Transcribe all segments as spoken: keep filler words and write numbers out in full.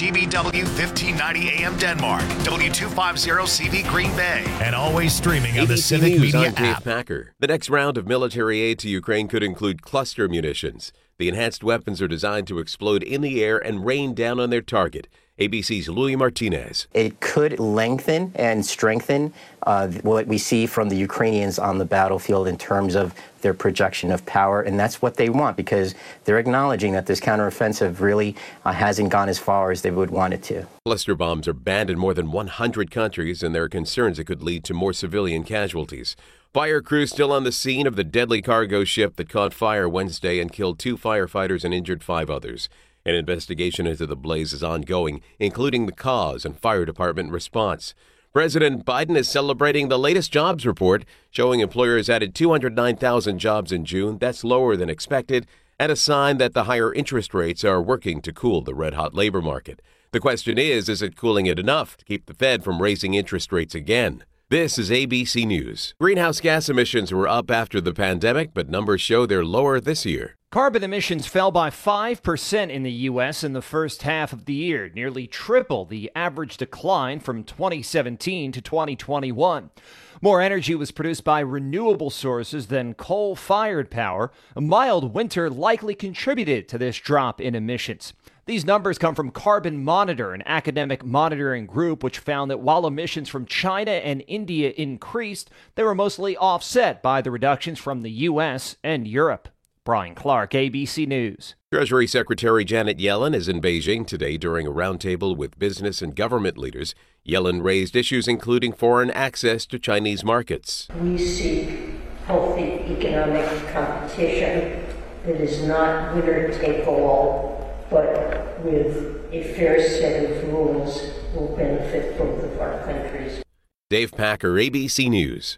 G B W fifteen ninety A M Denmark, W two fifty C V Green Bay, and always streaming on the Civic News, Media I'm Dave app. Packer. The next round of military aid to Ukraine could include cluster munitions. The enhanced weapons are designed to explode in the air and rain down on their target. A B C's Louis Martinez. It could lengthen and strengthen uh, what we see from the Ukrainians on the battlefield in terms of their projection of power, and that's what they want because they're acknowledging that this counteroffensive really uh, hasn't gone as far as they would want it to. Cluster bombs are banned in more than one hundred countries, and there are concerns it could lead to more civilian casualties. Fire crews still on the scene of the deadly cargo ship that caught fire Wednesday and killed two firefighters and injured five others. An investigation into the blaze is ongoing, including the cause and fire department response. President Biden is celebrating the latest jobs report, showing employers added two hundred nine thousand jobs in June. That's lower than expected, and a sign that the higher interest rates are working to cool the red-hot labor market. The question is, is it cooling it enough to keep the Fed from raising interest rates again? This is A B C News. Greenhouse gas emissions were up after the pandemic, but numbers show they're lower this year. Carbon emissions fell by five percent in the U S in the first half of the year, nearly triple the average decline from twenty seventeen to twenty twenty-one. More energy was produced by renewable sources than coal-fired power. A mild winter likely contributed to this drop in emissions. These numbers come from Carbon Monitor, an academic monitoring group which found that while emissions from China and India increased, they were mostly offset by the reductions from the U S and Europe. Brian Clark, A B C News. Treasury Secretary Janet Yellen is in Beijing today during a roundtable with business and government leaders. Yellen raised issues including foreign access to Chinese markets. We seek healthy economic competition that is not winner take all, but with a fair set of rules will benefit both of our countries. Dave Packer, A B C News.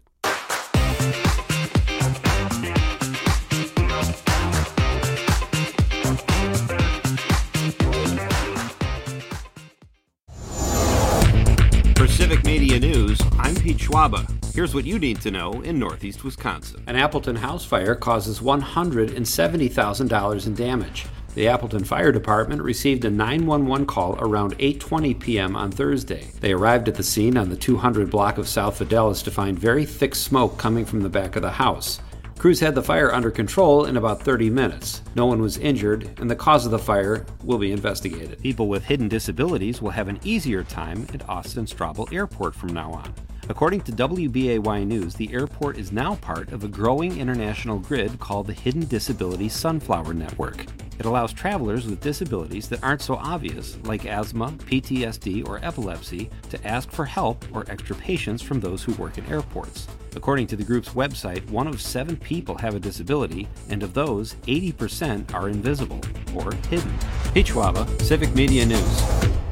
For Civic Media News, I'm Pete Schwaba. Here's what you need to know in Northeast Wisconsin. An Appleton house fire causes one hundred seventy thousand dollars in damage. The Appleton Fire Department received a nine one one call around eight twenty p.m. on Thursday. They arrived at the scene on the two hundred block of South Fidelis to find very thick smoke coming from the back of the house. Crews had the fire under control in about thirty minutes. No one was injured, and the cause of the fire will be investigated. People with hidden disabilities will have an easier time at Austin Straubel Airport from now on. According to W B A Y News, the airport is now part of a growing international grid called the Hidden Disability Sunflower Network. It allows travelers with disabilities that aren't so obvious, like asthma, P T S D, or epilepsy, to ask for help or extra patience from those who work in airports. According to the group's website, one of seven people have a disability, and of those, eighty percent are invisible or hidden. Pete Schwaba, Civic Media News.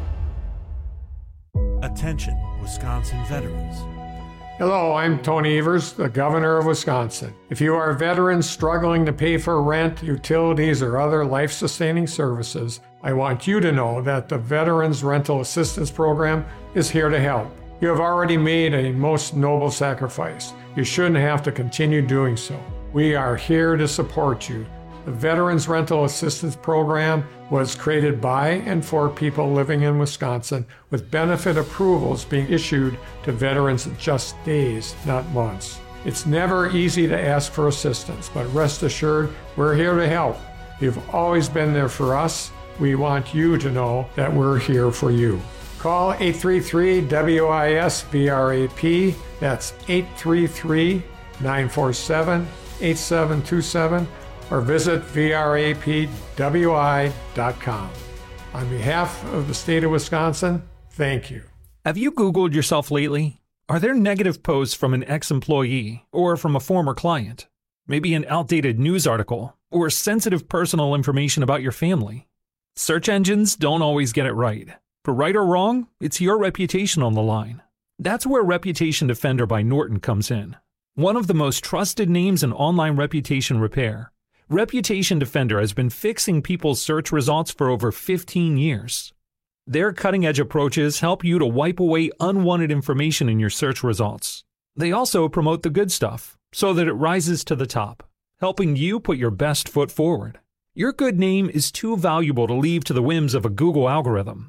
Attention, Wisconsin veterans. Hello, I'm Tony Evers, the Governor of Wisconsin. If you are a veteran struggling to pay for rent, utilities, or other life-sustaining services, I want you to know that the Veterans Rental Assistance Program is here to help. You have already made a most noble sacrifice. You shouldn't have to continue doing so. We are here to support you. The Veterans Rental Assistance Program was created by and for people living in Wisconsin, with benefit approvals being issued to veterans in just days, not months. It's never easy to ask for assistance, but rest assured, we're here to help. You've always been there for us. We want you to know that we're here for you. Call eight three three W I S V R A P. That's eight three three, nine four seven, eight seven two seven. or visit V R A P W I dot com. On behalf of the state of Wisconsin, thank you. Have you Googled yourself lately? Are there negative posts from an ex-employee or from a former client? Maybe an outdated news article or sensitive personal information about your family? Search engines don't always get it right. For right or wrong, it's your reputation on the line. That's where Reputation Defender by Norton comes in. One of the most trusted names in online reputation repair, Reputation Defender has been fixing people's search results for over fifteen years. Their cutting-edge approaches help you to wipe away unwanted information in your search results. They also promote the good stuff so that it rises to the top, helping you put your best foot forward. Your good name is too valuable to leave to the whims of a Google algorithm.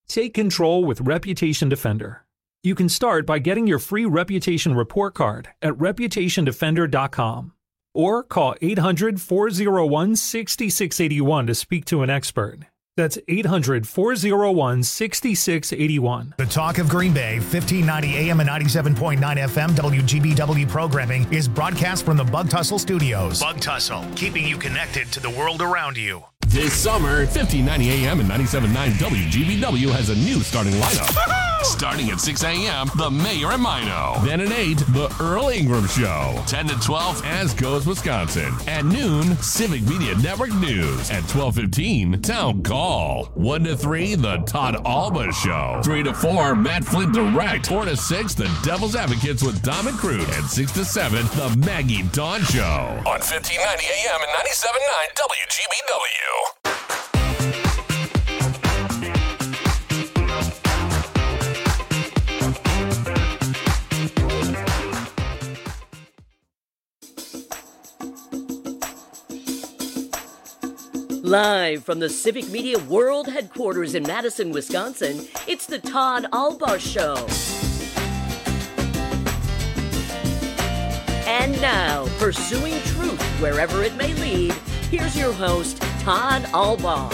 Take control with Reputation Defender. You can start by getting your free Reputation Report Card at reputation defender dot com or call eight hundred, four oh one, six six eight one to speak to an expert. That's eight hundred, four oh one, six six eight one. The Talk of Green Bay, fifteen ninety A M and ninety-seven point nine F M W G B W programming is broadcast from the Bug Tussle Studios. Bug Tussle, keeping you connected to the world around you. This summer, fifteen ninety A M and ninety-seven point nine W G B W has a new starting lineup. Starting at six A M, The Mayor and Mino. Then at eight, The Earl Ingram Show. ten to twelve, As Goes Wisconsin. At noon, Civic Media Network News. At twelve fifteen, Town Call. one to three, The Todd Alba Show. three to four, Matt Flint Direct. four to six, The Devil's Advocates with Dom and Crute. And six to seven, The Maggie Dawn Show. On fifteen ninety A M and ninety-seven point nine W G B W. Live from the Civic Media World Headquarters in Madison, Wisconsin, it's the Todd Alba Show. And now, pursuing truth wherever it may lead, here's your host, Todd Alba.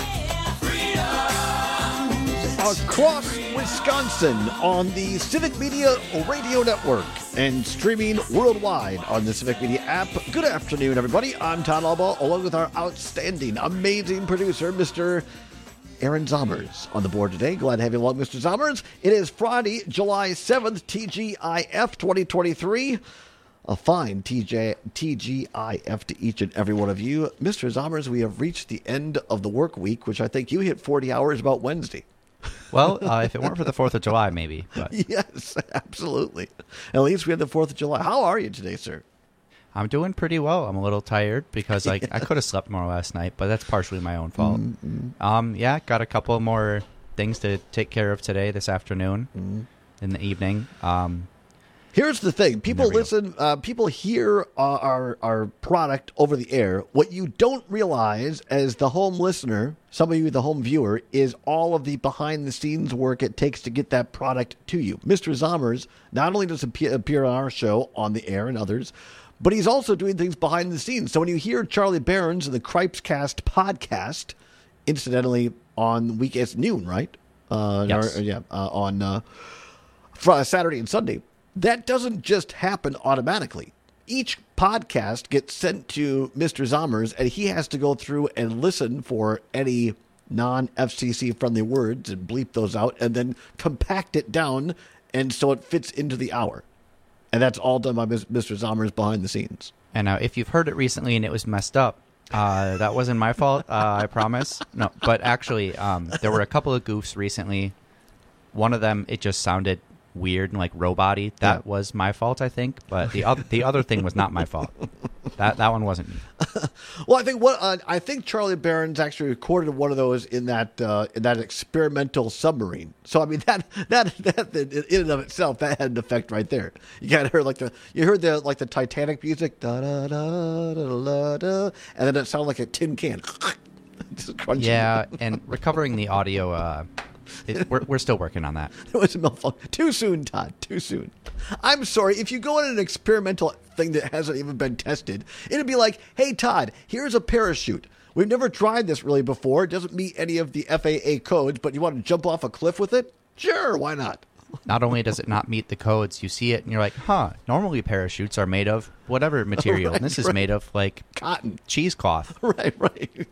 Across Wisconsin on the Civic Media Radio Network and streaming worldwide on the Civic Media app. Good afternoon, everybody. I'm Todd Alba, along with our outstanding, amazing producer, Mister Aaron Zommers, on the board today. Glad to have you along, Mister Zommers. It is Friday, July seventh, T G I F twenty twenty-three. A fine T J, T G I F to each and every one of you. Mister Zommers, we have reached the end of the work week, which I think you hit forty hours about Wednesday. Well, uh, if it weren't for the fourth of July, maybe. But. Yes, absolutely. At least we had the fourth of July. How are you today, sir? I'm doing pretty well. I'm a little tired because I, I could have slept more last night, but that's partially my own fault. Mm-hmm. Um, yeah, got a couple more things to take care of today, this afternoon, mm-hmm. in the evening. Um, Here's the thing. People listen, uh, people hear uh, our, our product over the air. What you don't realize as the home listener, some of you, the home viewer, is all of the behind-the-scenes work it takes to get that product to you. Mister Zommers not only does he appear on our show, on the air and others, but he's also doing things behind the scenes. So when you hear Charlie Behrens and the Cripescast podcast, incidentally, on weekends noon, right? Uh, yes. Or, yeah, uh, on uh, Friday, Saturday and Sunday. That doesn't just happen automatically. Each podcast gets sent to Mister Zommers, and he has to go through and listen for any non-F C C-friendly words and bleep those out, and then compact it down, and so it fits into the hour. And that's all done by Mister Zommers behind the scenes. And now, if you've heard it recently and it was messed up, uh, that wasn't my fault, uh, I promise. No, but actually, um, there were a couple of goofs recently. One of them, it just sounded weird and like robot-y. That yeah. was my fault, I think. But the other the other thing was not my fault. That that one wasn't me. Well, I think what uh, I think Charlie Behrens actually recorded one of those in that uh, in that experimental submarine. So I mean that that that in and of itself that had an effect right there. You kind of heard like the you heard the like the Titanic music, da da da da da da, and then it sounded like a tin can. Just crunching. Yeah, and recovering the audio. Uh, It, we're, we're still working on that. It was a malfunction. Too soon, Todd. Too soon. I'm sorry. If you go in an experimental thing that hasn't even been tested, it'd be like, hey, Todd, here's a parachute. We've never tried this really before. It doesn't meet any of the F A A codes, but you want to jump off a cliff with it? Sure, why not? Not only does it not meet the codes, you see it and you're like, huh, normally parachutes are made of whatever material. Right, and this is right. made of, like, cotton. Cheesecloth. Right, right.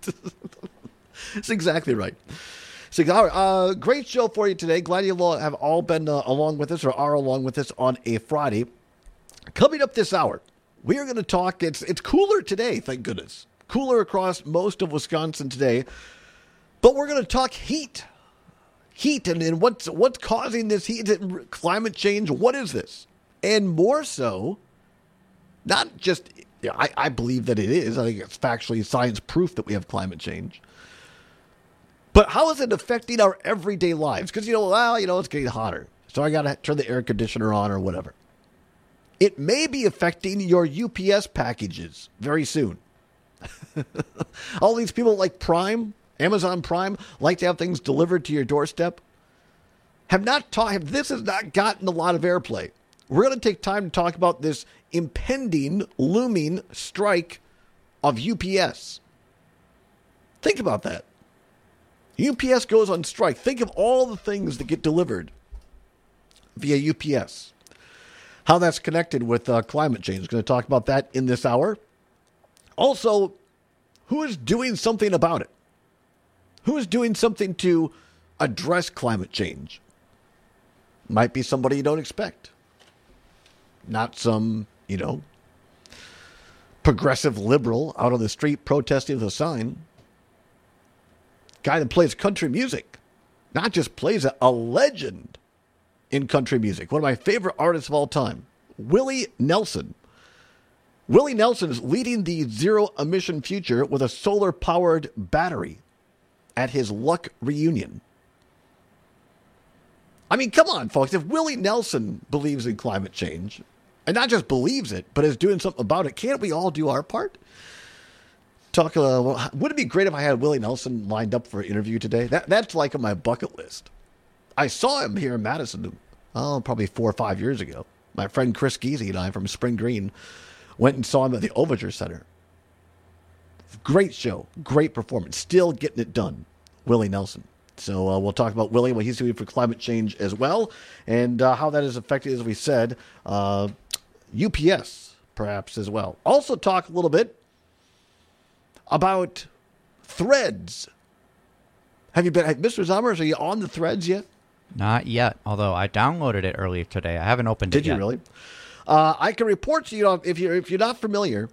That's exactly right. So, all right, uh, great show for you today. Glad you all have all been uh, along with us or are along with us on a Friday. Coming up this hour, we are going to talk. It's it's cooler today, thank goodness. Cooler across most of Wisconsin today. But we're going to talk heat. Heat and, and what's, what's causing this heat, climate change. What is this? And more so, not just, you know, I, I believe that it is. I think it's factually science proof that we have climate change. But how is it affecting our everyday lives? Because, you know, well, you know, it's getting hotter, so I got to turn the air conditioner on or whatever. It may be affecting your U P S packages very soon. All these people like Prime, Amazon Prime, like to have things delivered to your doorstep. have not talked, this has not gotten a lot of airplay. We're going to take time to talk about this impending, looming strike of U P S. Think about that. U P S goes on strike. Think of all the things that get delivered via U P S. How that's connected with uh, climate change. We're going to talk about that in this hour. Also, who is doing something about it? Who is doing something to address climate change? Might be somebody you don't expect. Not some, you know, progressive liberal out on the street protesting with a sign. Guy that plays country music. Not just plays it, a legend in country music. One of my favorite artists of all time, Willie Nelson. Willie Nelson is leading the zero-emission future with a solar-powered battery at his Luck reunion. I mean, come on, folks. If Willie Nelson believes in climate change, and not just believes it, but is doing something about it, can't we all do our part? Talk. Uh, well, would it be great if I had Willie Nelson lined up for an interview today? That That's like on my bucket list. I saw him here in Madison, oh, probably four or five years ago. My friend Chris Geezy and I from Spring Green went and saw him at the Overture Center. Great show. Great performance. Still getting it done. Willie Nelson. So uh, we'll talk about Willie, what he's doing for climate change as well, and uh, how that is affected, as we said, uh, U P S, perhaps, as well. Also talk a little bit about Threads. Have you been, Mister Zommers, are you on the Threads yet? Not yet, although I downloaded it earlier today. I haven't opened Did it yet. Did you really? Uh, I can report to you, if you're, if you're not familiar,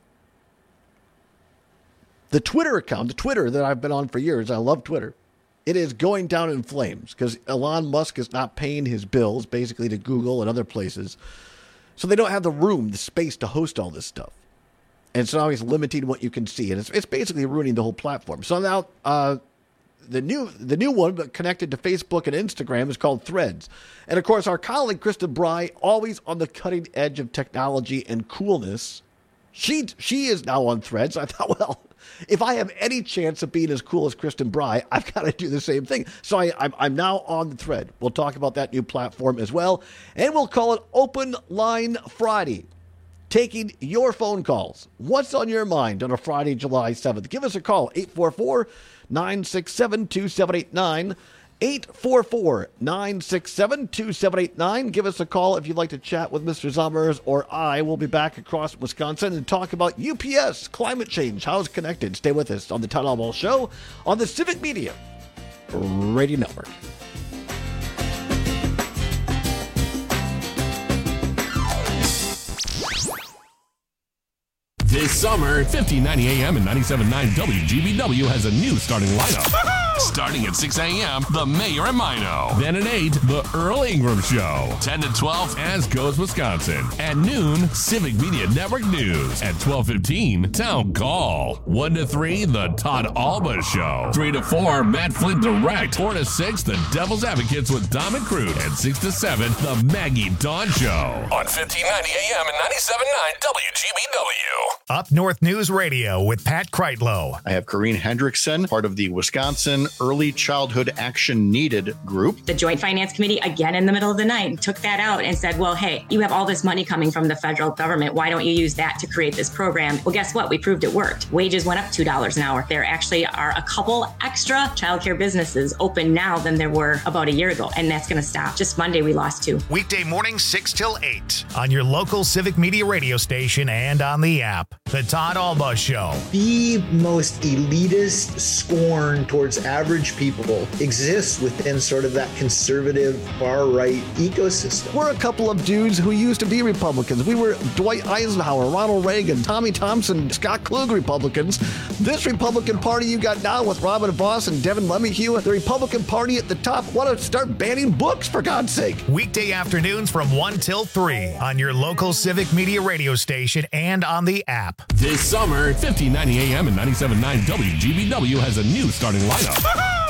the Twitter account, the Twitter that I've been on for years, I love Twitter, it is going down in flames because Elon Musk is not paying his bills, basically, to Google and other places. So they don't have the room, the space to host all this stuff. And so now he's limiting what you can see. And it's, it's basically ruining the whole platform. So now uh, the new the new one, but connected to Facebook and Instagram, is called Threads. And, of course, our colleague, Kristen Bry, always on the cutting edge of technology and coolness, she she is now on Threads. I thought, well, if I have any chance of being as cool as Kristen Bry, I've got to do the same thing. So I, I'm, I'm now on the Thread. We'll talk about that new platform as well. And we'll call it Open Line Friday, taking your phone calls. What's on your mind on a Friday, July seventh? Give us a call, eight four four, nine six seven, two seven eight nine. eight four four, nine six seven, two seven eight nine. Give us a call if you'd like to chat with Mister Zommers or I. We'll be back across Wisconsin and talk about U P S, climate change, how it's connected. Stay with us on the Todd Albaugh Show on the Civic Media Radio Network. This summer, fifteen ninety A M and ninety-seven point nine W G B W has a new starting lineup. Starting at six A M, The Mayor and Mino. Then at eight, The Earl Ingram Show. ten to twelve, As Goes Wisconsin. At noon, Civic Media Network News. At twelve fifteen, Town Call. one to three, The Todd Albaugh Show. three to four, Matt Flint Direct. four to six, The Devil's Advocates with Dom and Crude. And six to seven, The Maggie Dawn Show. On fifteen ninety A M and ninety-seven point nine W G B W. Up North News Radio with Pat Kreitlow. I have Corrine Hendrickson, part of the Wisconsin Early Childhood Action Needed group. The Joint Finance Committee, again in the middle of the night, took that out and said, well, hey, you have all this money coming from the federal government. Why don't you use that to create this program? Well, guess what? We proved it worked. Wages went up two dollars an hour. There actually are a couple extra childcare businesses open now than there were about a year ago, and that's going to stop. Just Monday, we lost two. Weekday mornings, six till eight on your local Civic Media radio station and on the app. The Todd Albaugh Show. The most elitist scorn towards average people exists within sort of that conservative far-right ecosystem. We're a couple of dudes who used to be Republicans. We were Dwight Eisenhower, Ronald Reagan, Tommy Thompson, Scott Klug Republicans. This Republican Party you got now with Robin Vos and Devin Lemahue, the Republican Party at the top, want to start banning books, for God's sake. Weekday afternoons from one till three on your local Civic Media radio station and on the app. This summer, fifteen ninety A M and ninety-seven point nine W G B W has a new starting lineup.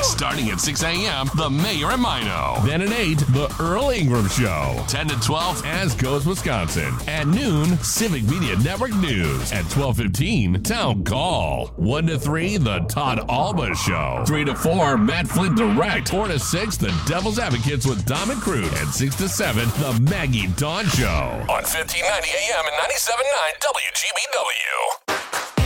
Starting at six a.m., The Mayor and Mino. Then at eight, The Earl Ingram Show. ten to twelve, As Goes Wisconsin. At noon, Civic Media Network News. At twelve fifteen, Town Call. one to three, The Todd Alba Show. three to four, Matt Flint Direct. four to six, The Devil's Advocates with Dom and Cruz. And six to seven, The Maggie Dawn Show. On fifteen ninety A M and ninety-seven point nine W G B W.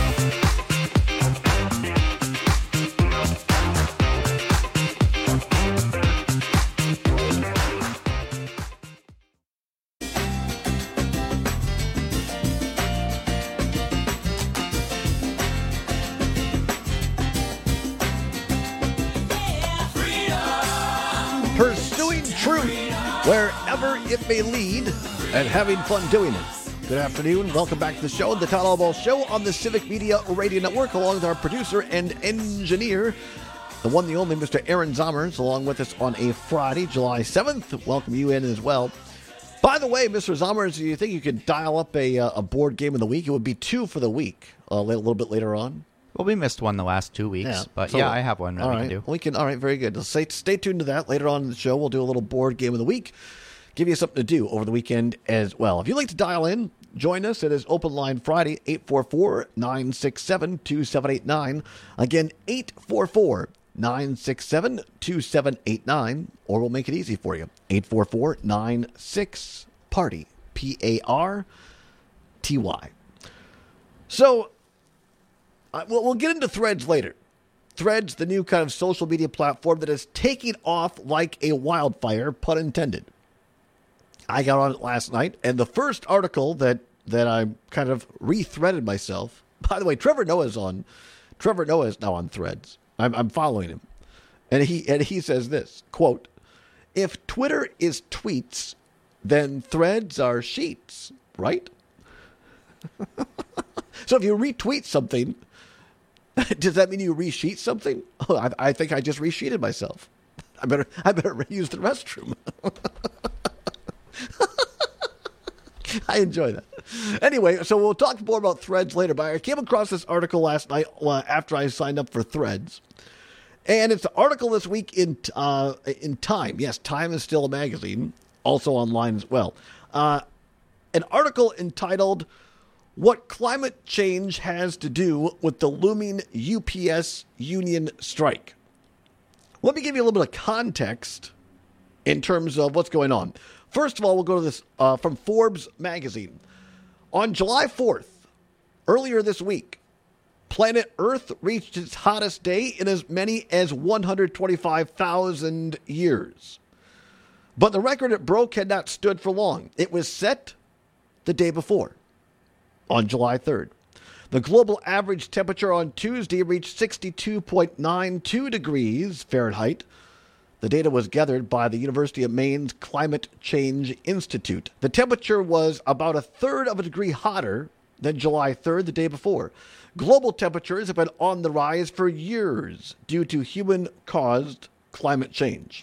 Pursuing truth wherever it may lead and having fun doing it. Good afternoon. Welcome back to the show, the Todd Alba Show on the Civic Media Radio Network, along with our producer and engineer, the one, the only Mister Aaron Zommers, along with us on a Friday, July seventh. Welcome you in as well. By the way, Mister Zommers, do you think you could dial up a, a board game of the week? It would be two for the week uh, a little bit later on. Well, we missed one the last two weeks, Yeah, but so- yeah, I have one that all we right. can do. We can. All right, very good. Stay, stay tuned to that. Later on in the show, we'll do a little board game of the week. Give you something to do over the weekend as well. If you'd like to dial in, join us. It is Open Line Friday, eight four four, nine six seven, two seven eight nine. Again, eight four four, nine six seven, two seven eight nine. Or we'll make it easy for you. eight four four, nine six, party. P A R T Y. So, uh, we'll, we'll get into Threads later. Threads, the new kind of social media platform that is taking off like a wildfire, pun intended. I got on it last night, and the first article that, that I kind of re-threaded myself. By the way, Trevor Noah's on. Trevor Noah is now on Threads. I'm, I'm following him, and he and he says this quote: "If Twitter is tweets, then Threads are sheets, right?" So if you retweet something, does that mean you resheet something? Oh, I, I think I just resheeted myself. I better I better use the restroom. I enjoy that. Anyway, so we'll talk more about Threads later, but I came across this article last night uh, after I signed up for Threads. And it's an article this week in uh, in Time. Yes, Time is still a magazine, also online as well. Uh, an article entitled, "What Climate Change Has to Do with the Looming U P S Union Strike." Let me give you a little bit of context in terms of what's going on. First of all, we'll go to this uh, from Forbes magazine. On July fourth, earlier this week, planet Earth reached its hottest day in as many as one hundred twenty-five thousand years. But the record it broke had not stood for long. It was set the day before, on July third. The global average temperature on Tuesday reached sixty-two point nine two degrees Fahrenheit. The data was gathered by the University of Maine's Climate Change Institute. The temperature was about a third of a degree hotter than July third, the day before. Global temperatures have been on the rise for years due to human-caused climate change.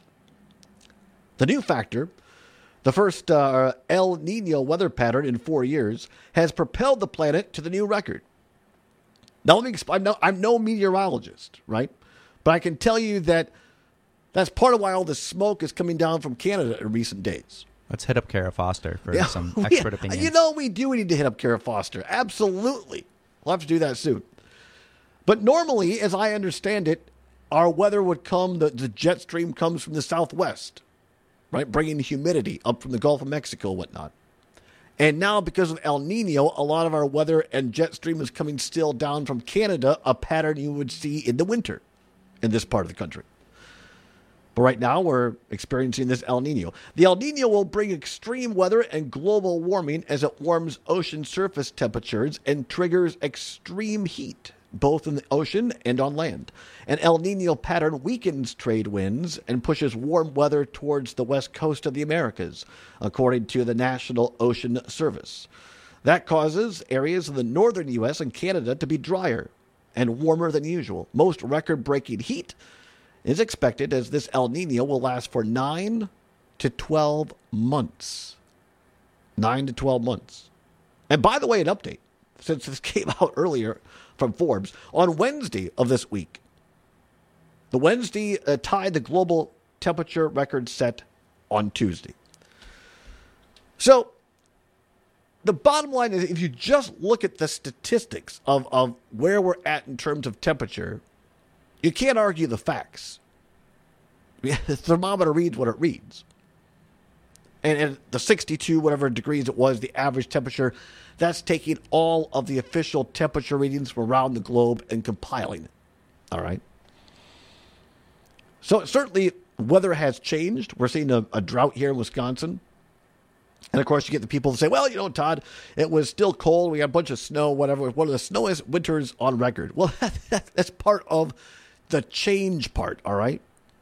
The new factor, the first uh, El Nino weather pattern in four years, has propelled the planet to the new record. Now, let me explain. I'm no, I'm no meteorologist, right? But I can tell you that that's part of why all the smoke is coming down from Canada in recent days. Let's hit up Kara Foster for Yeah, some we- expert opinions. You know, we do need to hit up Kara Foster. Absolutely. We'll have to do that soon. But normally, as I understand it, our weather would come, the, the jet stream comes from the southwest, right? Bringing humidity up from the Gulf of Mexico and whatnot. And now, because of El Nino, a lot of our weather and jet stream is coming still down from Canada, a pattern you would see in the winter in this part of the country. But right now, we're experiencing this El Nino. The El Nino will bring extreme weather and global warming as it warms ocean surface temperatures and triggers extreme heat, both in the ocean and on land. An El Nino pattern weakens trade winds and pushes warm weather towards the west coast of the Americas, according to the National Ocean Service. That causes areas in the northern U S and Canada to be drier and warmer than usual. Most record-breaking heat is expected as this El Nino will last for nine to twelve months. nine to twelve months. And by the way, an update, since this came out earlier from Forbes, on Wednesday of this week, The Wednesday uh, tied the global temperature record set on Tuesday. So the bottom line is, if you just look at the statistics of, of where we're at in terms of temperature, you can't argue the facts. The thermometer reads what it reads. And, and the sixty-two, whatever degrees it was, the average temperature, that's taking all of the official temperature readings from around the globe and compiling it. All right? So certainly weather has changed. We're seeing a, a drought here in Wisconsin. And, of course, you get the people that say, well, you know, Todd, it was still cold. We got a bunch of snow, whatever. One of the snowiest winters on record. Well, that's part of the change part, all right?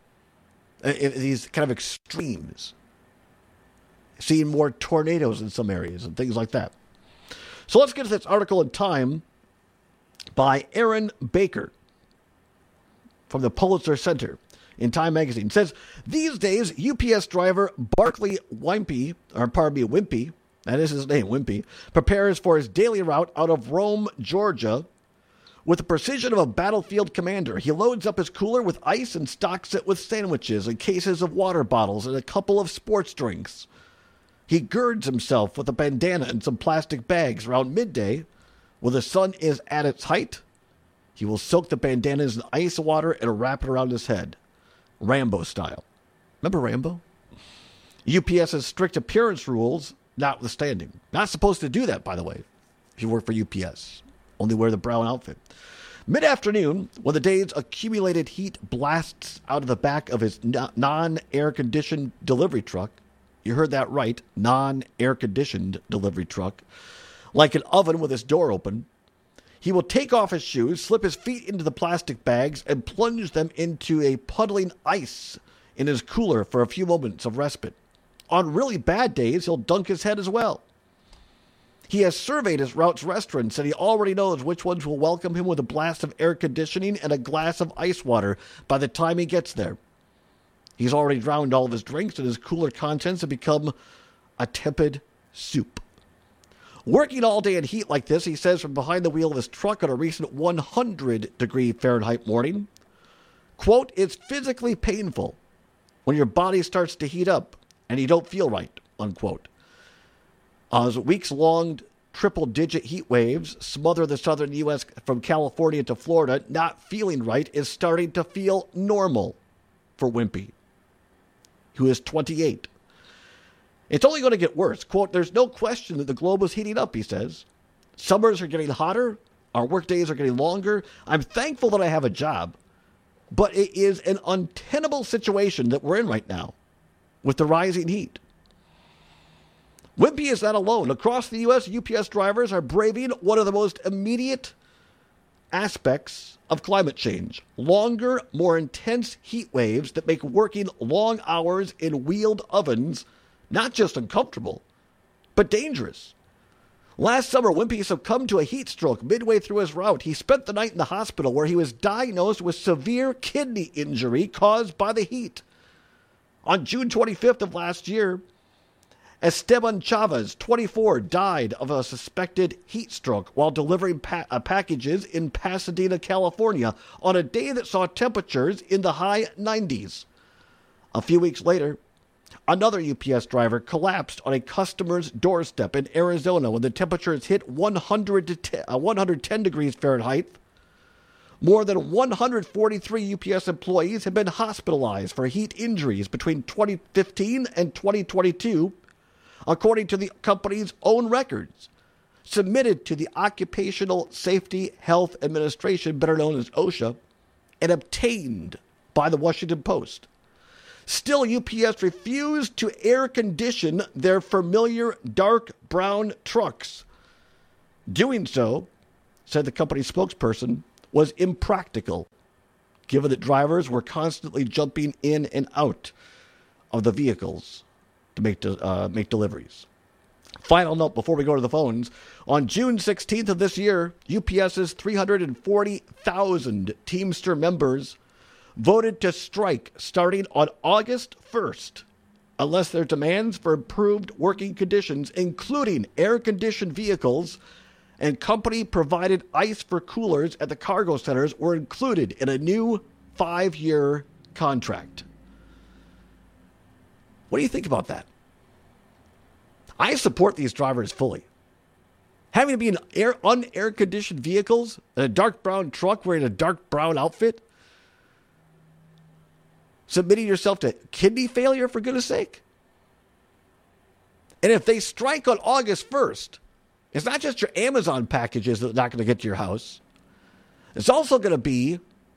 These kind of extremes. Seeing more tornadoes in some areas and things like that. So let's get to this article in Time by Aaron Baker from the Pulitzer Center in Time magazine. It says, these days, U P S driver Barclay Wimpy, or pardon me, Wimpy, that is his name, Wimpy, prepares for his daily route out of Rome, Georgia, with the precision of a battlefield commander. He loads up his cooler with ice and stocks it with sandwiches and cases of water bottles and a couple of sports drinks. He girds himself with a bandana and some plastic bags. Around midday, when the sun is at its height, he will soak the bandanas in ice water and wrap it around his head. Rambo style. Remember Rambo? UPS's strict appearance rules notwithstanding. Not supposed to do that, by the way, if you work for U P S. Only wear the brown outfit. Mid-afternoon, when the day's accumulated heat blasts out of the back of his non-air-conditioned delivery truck, you heard that right, non-air-conditioned delivery truck, like an oven with its door open, he will take off his shoes, slip his feet into the plastic bags, and plunge them into a puddling ice in his cooler for a few moments of respite. On really bad days, he'll dunk his head as well. He has surveyed his route's restaurants, and he already knows which ones will welcome him with a blast of air conditioning and a glass of ice water by the time he gets there. He's already drowned all of his drinks, and his cooler contents have become a tepid soup. Working all day in heat like this, he says from behind the wheel of his truck on a recent one hundred degree Fahrenheit morning, quote, it's physically painful when your body starts to heat up and you don't feel right, unquote. As weeks-long triple-digit heat waves smother the southern U S from California to Florida, not feeling right is starting to feel normal for Wimpy, who is twenty-eight. It's only going to get worse. Quote, there's no question that the globe is heating up, he says. Summers are getting hotter. Our work days are getting longer. I'm thankful that I have a job, but it is an untenable situation that we're in right now with the rising heat. Wimpy is not alone. Across the U S, U P S drivers are braving one of the most immediate aspects of climate change. Longer, more intense heat waves that make working long hours in wheeled ovens not just uncomfortable, but dangerous. Last summer, Wimpy succumbed to a heat stroke midway through his route. He spent the night in the hospital where he was diagnosed with severe kidney injury caused by the heat. On June twenty-fifth of last year, Esteban Chavez, twenty-four, died of a suspected heat stroke while delivering pa- uh, packages in Pasadena, California, on a day that saw temperatures in the high nineties. A few weeks later, another U P S driver collapsed on a customer's doorstep in Arizona when the temperatures hit one hundred ten degrees Fahrenheit. More than one hundred forty-three U P S employees have been hospitalized for heat injuries between twenty fifteen and twenty twenty-two, according to the company's own records, submitted to the Occupational Safety Health Administration, better known as OSHA, and obtained by the Washington Post. Still, U P S refused to air condition their familiar dark brown trucks. Doing so, said the company's spokesperson, was impractical, given that drivers were constantly jumping in and out of the vehicles to make de- uh, make deliveries. Final note before we go to the phones. On June sixteenth of this year, UPS's three hundred forty thousand Teamster members voted to strike starting on August first, unless their demands for improved working conditions, including air-conditioned vehicles and company-provided ice for coolers at the cargo centers, were included in a new five-year contract. What do you think about that? I support these drivers fully. Having to be in air, unair-conditioned vehicles, in a dark brown truck wearing a dark brown outfit, submitting yourself to kidney failure, for goodness sake. And if they strike on August first, it's not just your Amazon packages that are not going to get to your house. It's also going to be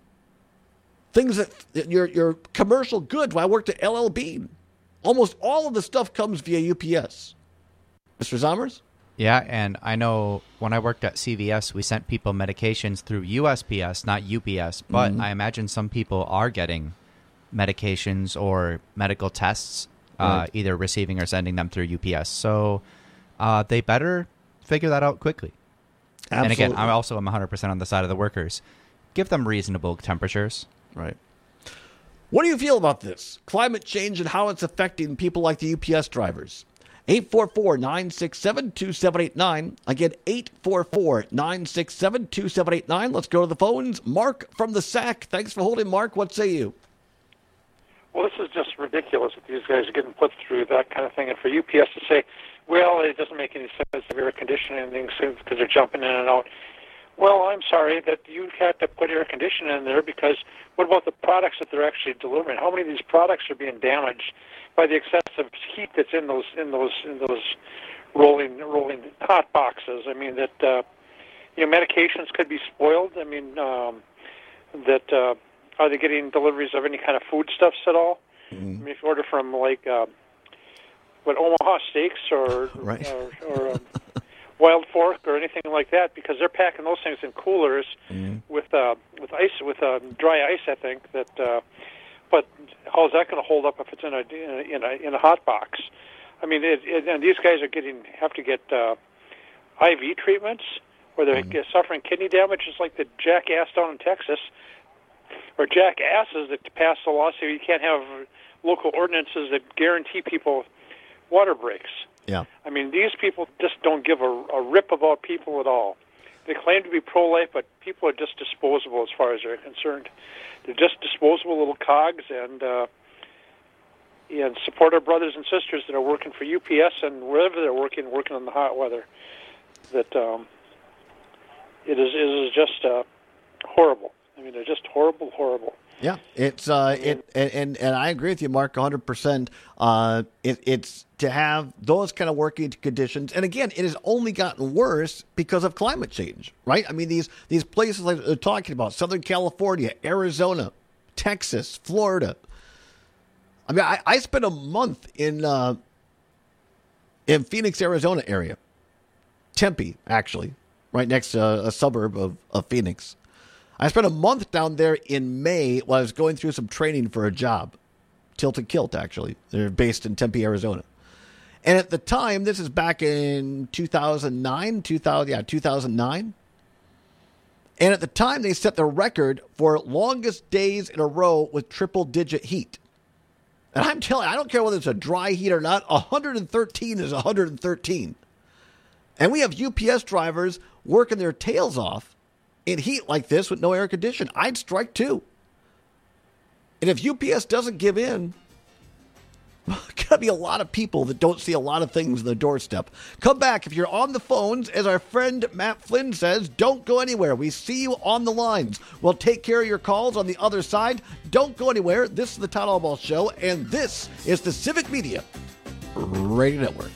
things that your your commercial goods. When I worked at L L Bean, almost all of the stuff comes via U P S. Mister Zommers? Yeah, and I know when I worked at C V S, we sent people medications through U S P S, not U P S. But Mhm. I imagine some people are getting medications or medical tests, uh, Right. either receiving or sending them through U P S. So uh, they better figure that out quickly. And again, Absolutely. I also am one hundred percent on the side of the workers. Give them reasonable temperatures. Right. What do you feel about this? Climate change and how it's affecting people like the U P S drivers. eight four four, nine six seven, two seven eight nine. Again, eight four four, nine six seven, two seven eight nine. Let's go to the phones. Mark from the S A C. Thanks for holding, Mark. What say you? Well, this is just ridiculous that these guys are getting put through that kind of thing. And for U P S to say, well, it doesn't make any sense to air conditioning things because they're jumping in and out. Well, I'm sorry that you had to put air conditioning in there because what about the products that they're actually delivering? How many of these products are being damaged by the excessive heat that's in those in those in those rolling rolling hot boxes? I mean that uh, you know medications could be spoiled. I mean um, that uh, are they getting deliveries of any kind of foodstuffs at all? Mm-hmm. I mean, if you order from like uh, what Omaha Steaks or right. or, or um, Wild Fork or anything like that, because they're packing those things in coolers mm-hmm. with uh, with ice with uh, dry ice. I think that. Uh, But how is that going to hold up if it's in a in a in a hot box? I mean, it, it, and these guys are getting have to get uh, I V treatments, where they're mm-hmm. suffering kidney damage, just like the jackass down in Texas, or jackasses that passed the law so you can't have local ordinances that guarantee people water breaks. Yeah. I mean, these people just don't give a, a rip about people at all. They claim to be pro-life, but people are just disposable as far as they're concerned. They're just disposable little cogs, and uh, and support our brothers and sisters that are working for U P S and wherever they're working, working in the hot weather. That um, it is it is just uh, horrible. I mean, they're just horrible, horrible. Yeah, it's uh, it and, and and I agree with you, Mark, one hundred percent. Uh, it, it's to have those kind of working conditions, and again, it has only gotten worse because of climate change, right? I mean, these these places like they're talking about, Southern California, Arizona, Texas, Florida. I mean, I, I spent a month in uh, in Phoenix, Arizona area, Tempe, actually, right next to a, a suburb of, of Phoenix. I spent a month down there in May while I was going through some training for a job. Tilted Kilt, actually. They're based in Tempe, Arizona. And at the time, this is back in two thousand nine, two thousand, yeah, two thousand nine. And at the time, they set the record for longest days in a row with triple-digit heat. And I'm telling you, I don't care whether it's a dry heat or not, one hundred thirteen is one hundred thirteen. And we have U P S drivers working their tails off in heat like this with no air conditioning. I'd strike too. And if U P S doesn't give in, there's going to be a lot of people that don't see a lot of things on the doorstep. Come back. If you're on the phones, as our friend Matt Flynn says, don't go anywhere. We see you on the lines. We'll take care of your calls on the other side. Don't go anywhere. This is the Todd Albaugh Show, and this is the Civic Media Radio Network.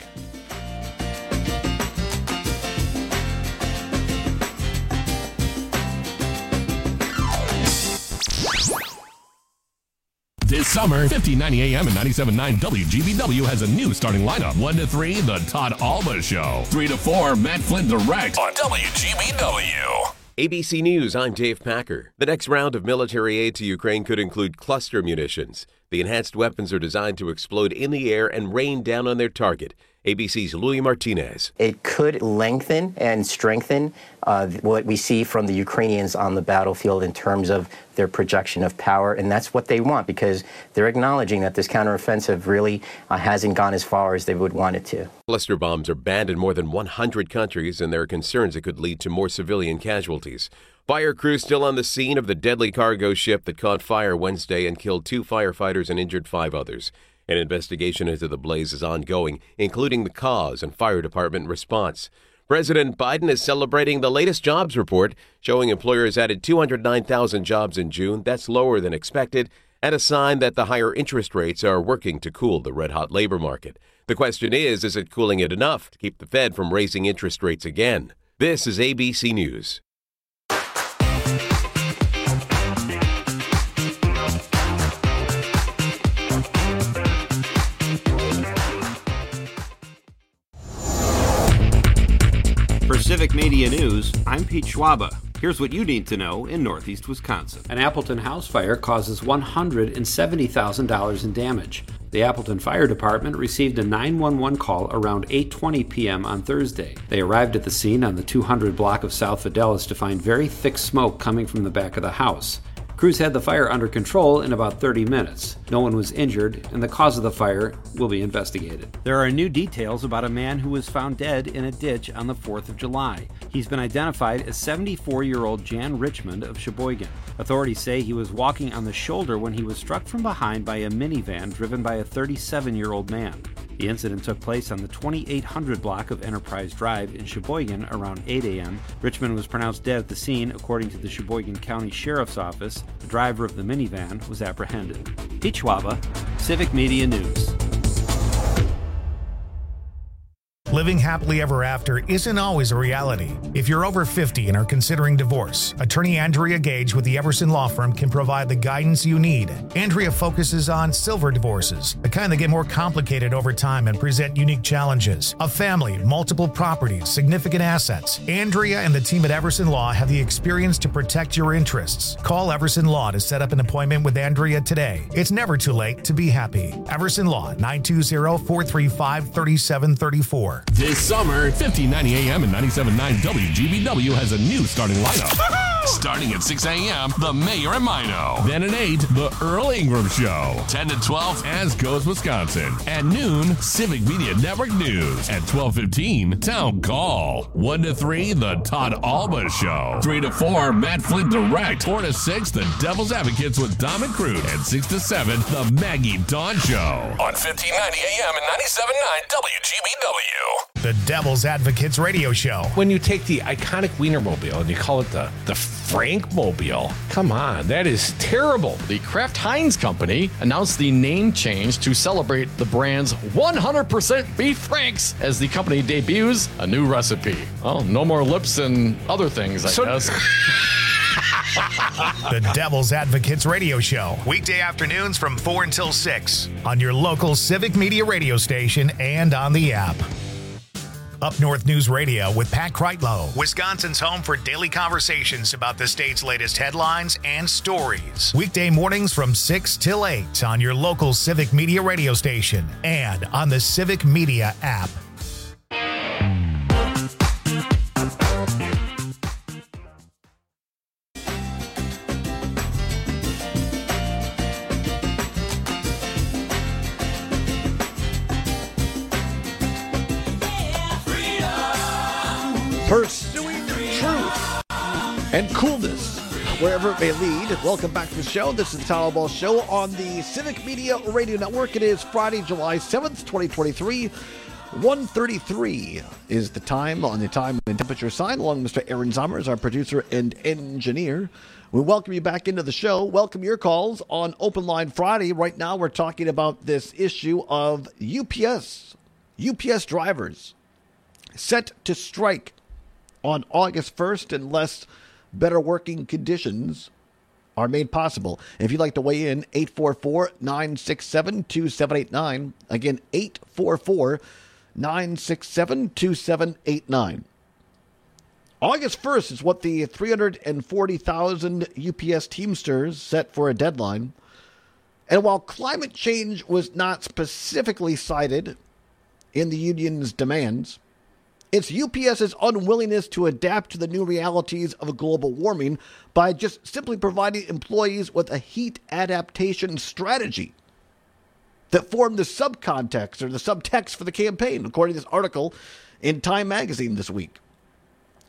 This summer, fifteen ninety A M and ninety-seven point nine W G B W has a new starting lineup. one to three, The Todd Albaugh Show. three to four, Matt Flynn Direct on W G B W. A B C News, I'm Dave Packer. The next round of military aid to Ukraine could include cluster munitions. The enhanced weapons are designed to explode in the air and rain down on their target. A B C's Louis Martinez. It could lengthen and strengthen uh, what we see from the Ukrainians on the battlefield in terms of their projection of power, and that's what they want because they're acknowledging that this counteroffensive really uh, hasn't gone as far as they would want it to. Cluster bombs are banned in more than one hundred countries, and there are concerns it could lead to more civilian casualties. Fire crews still on the scene of the deadly cargo ship that caught fire Wednesday and killed two firefighters and injured five others. An investigation into the blaze is ongoing, including the cause and fire department response. President Biden is celebrating the latest jobs report, showing employers added two hundred nine thousand jobs in June. That's lower than expected, and a sign that the higher interest rates are working to cool the red-hot labor market. The question is, is it cooling it enough to keep the Fed from raising interest rates again? This is A B C News. For Civic Media News, I'm Pete Schwaba. Here's what you need to know in Northeast Wisconsin. An Appleton house fire causes one hundred seventy thousand dollars in damage. The Appleton Fire Department received a nine one one call around eight twenty p.m. on Thursday. They arrived at the scene on the two hundred block of South Fidelis to find very thick smoke coming from the back of the house. Crews had the fire under control in about thirty minutes. No one was injured, and the cause of the fire will be investigated. There are new details about a man who was found dead in a ditch on the fourth of July. He's been identified as seventy-four-year-old Jan Richmond of Sheboygan. Authorities say he was walking on the shoulder when he was struck from behind by a minivan driven by a thirty-seven-year-old man. The incident took place on the twenty-eight hundred block of Enterprise Drive in Sheboygan around eight a.m. Richmond was pronounced dead at the scene, according to the Sheboygan County Sheriff's Office. The driver of the minivan was apprehended. Pete Schwaba, Civic Media News. Living happily ever after isn't always a reality. If you're over fifty and are considering divorce, attorney Andrea Gage with the Everson Law Firm can provide the guidance you need. Andrea focuses on silver divorces, the kind that get more complicated over time and present unique challenges. A family, multiple properties, significant assets. Andrea and the team at Everson Law have the experience to protect your interests. Call Everson Law to set up an appointment with Andrea today. It's never too late to be happy. Everson Law, nine two zero, four three five, three seven three four. This summer, fifteen ninety A M and ninety-seven point nine W G B W has a new starting lineup. Starting at six a.m., The Mayor and Mino. Then at eight, The Earl Ingram Show. ten to twelve, As Goes Wisconsin. At noon, Civic Media Network News. At twelve fifteen, Town Call. one to three, The Todd Alba Show. three to four, Matt Flint Direct. four to six, The Devil's Advocates with Dom and Crude. And six to seven, The Maggie Dawn Show. On fifteen ninety A M and ninety-seven point nine W G B W. The Devil's Advocates Radio Show. When you take the iconic Wienermobile and you call it the, the Frankmobile, come on, that is terrible. The Kraft Heinz Company announced the name change to celebrate the brand's one hundred percent beef Franks as the company debuts a new recipe. Well, no more lips and other things, I so- guess. The Devil's Advocates Radio Show. Weekday afternoons from four until six on your local Civic Media radio station and on the app. Up North News Radio with Pat Kreitlow, Wisconsin's home for daily conversations about the state's latest headlines and stories. Weekday mornings from six till eight on your local Civic Media radio station and on the Civic Media app. Pursuing truth and coolness wherever it may lead. Welcome back to the show. This is the Town Hall Show on the Civic Media Radio Network. It is Friday, July seventh, twenty twenty-three. one thirty-three is the time on the time and temperature sign. Along with Mister Aaron Zommers, our producer and engineer. We welcome you back into the show. Welcome your calls on Open Line Friday. Right now we're talking about this issue of U P S. U P S drivers set to strike on August first unless better working conditions are made possible. If you'd like to weigh in, eight four four, nine six seven, two seven eight nine. Again, eight four four, nine six seven, two seven eight nine. August first is what the three hundred forty thousand U P S Teamsters set for a deadline. And while climate change was not specifically cited in the union's demands, it's UPS's unwillingness to adapt to the new realities of global warming by just simply providing employees with a heat adaptation strategy that formed the subcontext or the subtext for the campaign, according to this article in Time magazine this week.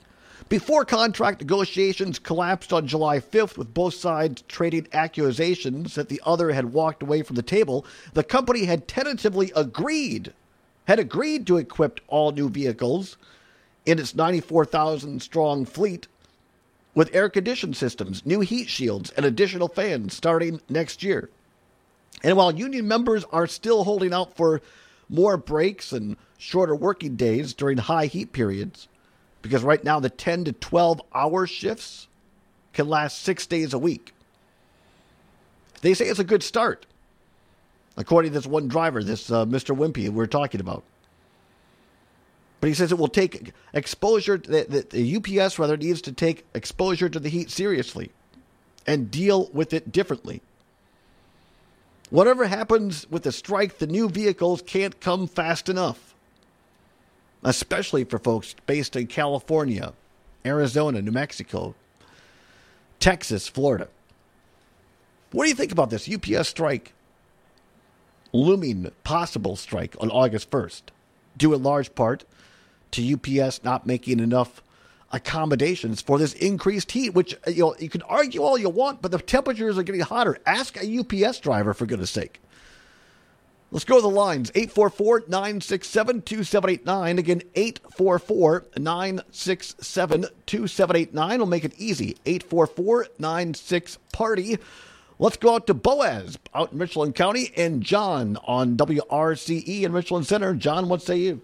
Before contract negotiations collapsed on July fifth, with both sides trading accusations that the other had walked away from the table, the company had tentatively agreed, had agreed to equip all new vehicles in its ninety-four thousand strong fleet with air-conditioned systems, new heat shields, and additional fans starting next year. And while union members are still holding out for more breaks and shorter working days during high heat periods, because right now the ten to twelve hour shifts can last six days a week. They say it's a good start, according to this one driver, this uh, Mister Wimpy we're talking about. But he says it will take exposure, that the U P S rather needs to take exposure to the heat seriously and deal with it differently. Whatever happens with the strike, the new vehicles can't come fast enough, especially for folks based in California, Arizona, New Mexico, Texas, Florida. What do you think about this U P S strike? Looming possible strike on August first, due in large part to U P S not making enough accommodations for this increased heat, which, you know, you can argue all you want, but the temperatures are getting hotter. Ask a U P S driver, for goodness sake. Let's go to the lines. eight four four, nine six seven, two seven eight nine. Again, eight four four, nine six seven, two seven eight nine. We'll make it easy. eight four four, nine six, party. Let's go out to Boaz out in Richland County and John on W R C E in Richland Center. John, what say you?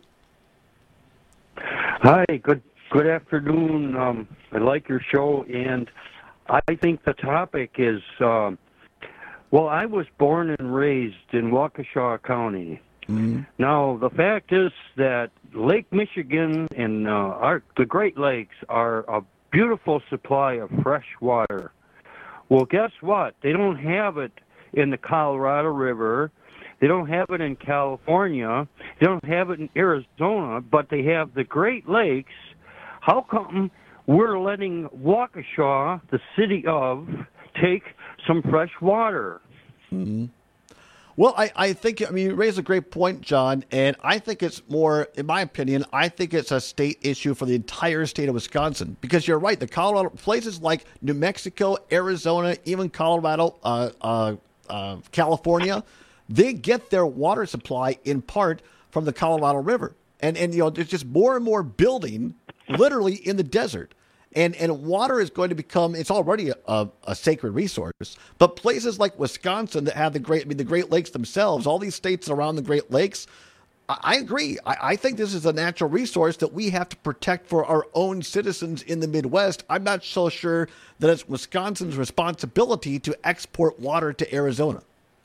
Hi, good good afternoon. Um, I like your show, and I think the topic is, um, well, I was born and raised in Waukesha County. Mm-hmm. Now, the fact is that Lake Michigan and uh, our, the Great Lakes are a beautiful supply of fresh water. Well, guess what? They don't have it in the Colorado River. They don't have it in California. They don't have it in Arizona, but they have the Great Lakes. How come we're letting Waukesha, the city of, take some fresh water? Mm-hmm. Well, I, I think, I mean, you raise a great point, John, and I think it's more, in my opinion, I think it's a state issue for the entire state of Wisconsin, because you're right, the Colorado, places like New Mexico, Arizona, even Colorado, uh, uh, uh, California, they get their water supply in part from the Colorado River. And, and you know, there's just more and more building literally in the desert. And and water is going to become, it's already a, a, a sacred resource. But places like Wisconsin that have the great, I mean, the Great Lakes themselves, all these states around the Great Lakes, I, I agree. I, I think this is a natural resource that we have to protect for our own citizens in the Midwest. I'm not so sure that it's Wisconsin's responsibility to export water to Arizona.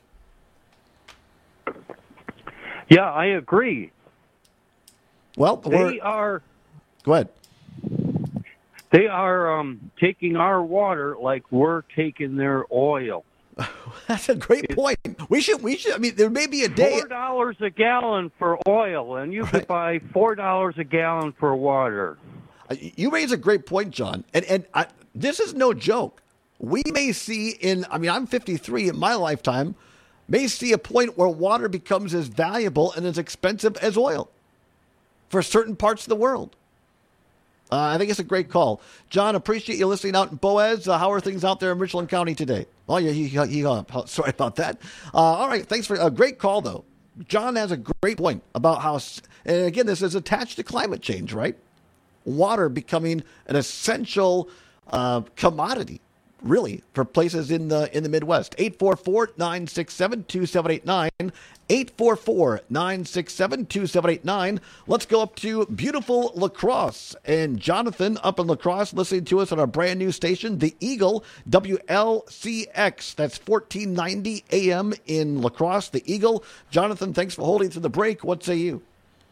Yeah, I agree. Well, they are. Go ahead. They are um, taking our water like we're taking their oil. That's a great it's, point. We should. We should. I mean, there may be a day. Four dollars a gallon for oil, and you right. could buy four dollars a gallon for water. You raise a great point, John. And and I, this is no joke. We may see in. I mean, I'm fifty-three in my lifetime. May see a point where water becomes as valuable and as expensive as oil for certain parts of the world. Uh, I think it's a great call. John, appreciate you listening out in Boaz. Uh, how are things out there in Richland County today? Oh, yeah, he, he, he uh, sorry about that. Uh, all right, thanks for a great call, though. John has a great point about how, and again, this is attached to climate change, right? Water becoming an essential uh, commodity, really, for places in the in the Midwest. eight four four, nine six seven, two seven eight nine. eight four four, nine six seven, two seven eight nine. Let's go up to beautiful La Crosse. And Jonathan up in La Crosse listening to us on our brand new station, The Eagle, W L C X. That's fourteen ninety A M in La Crosse, The Eagle. Jonathan, thanks for holding through the break. What say you?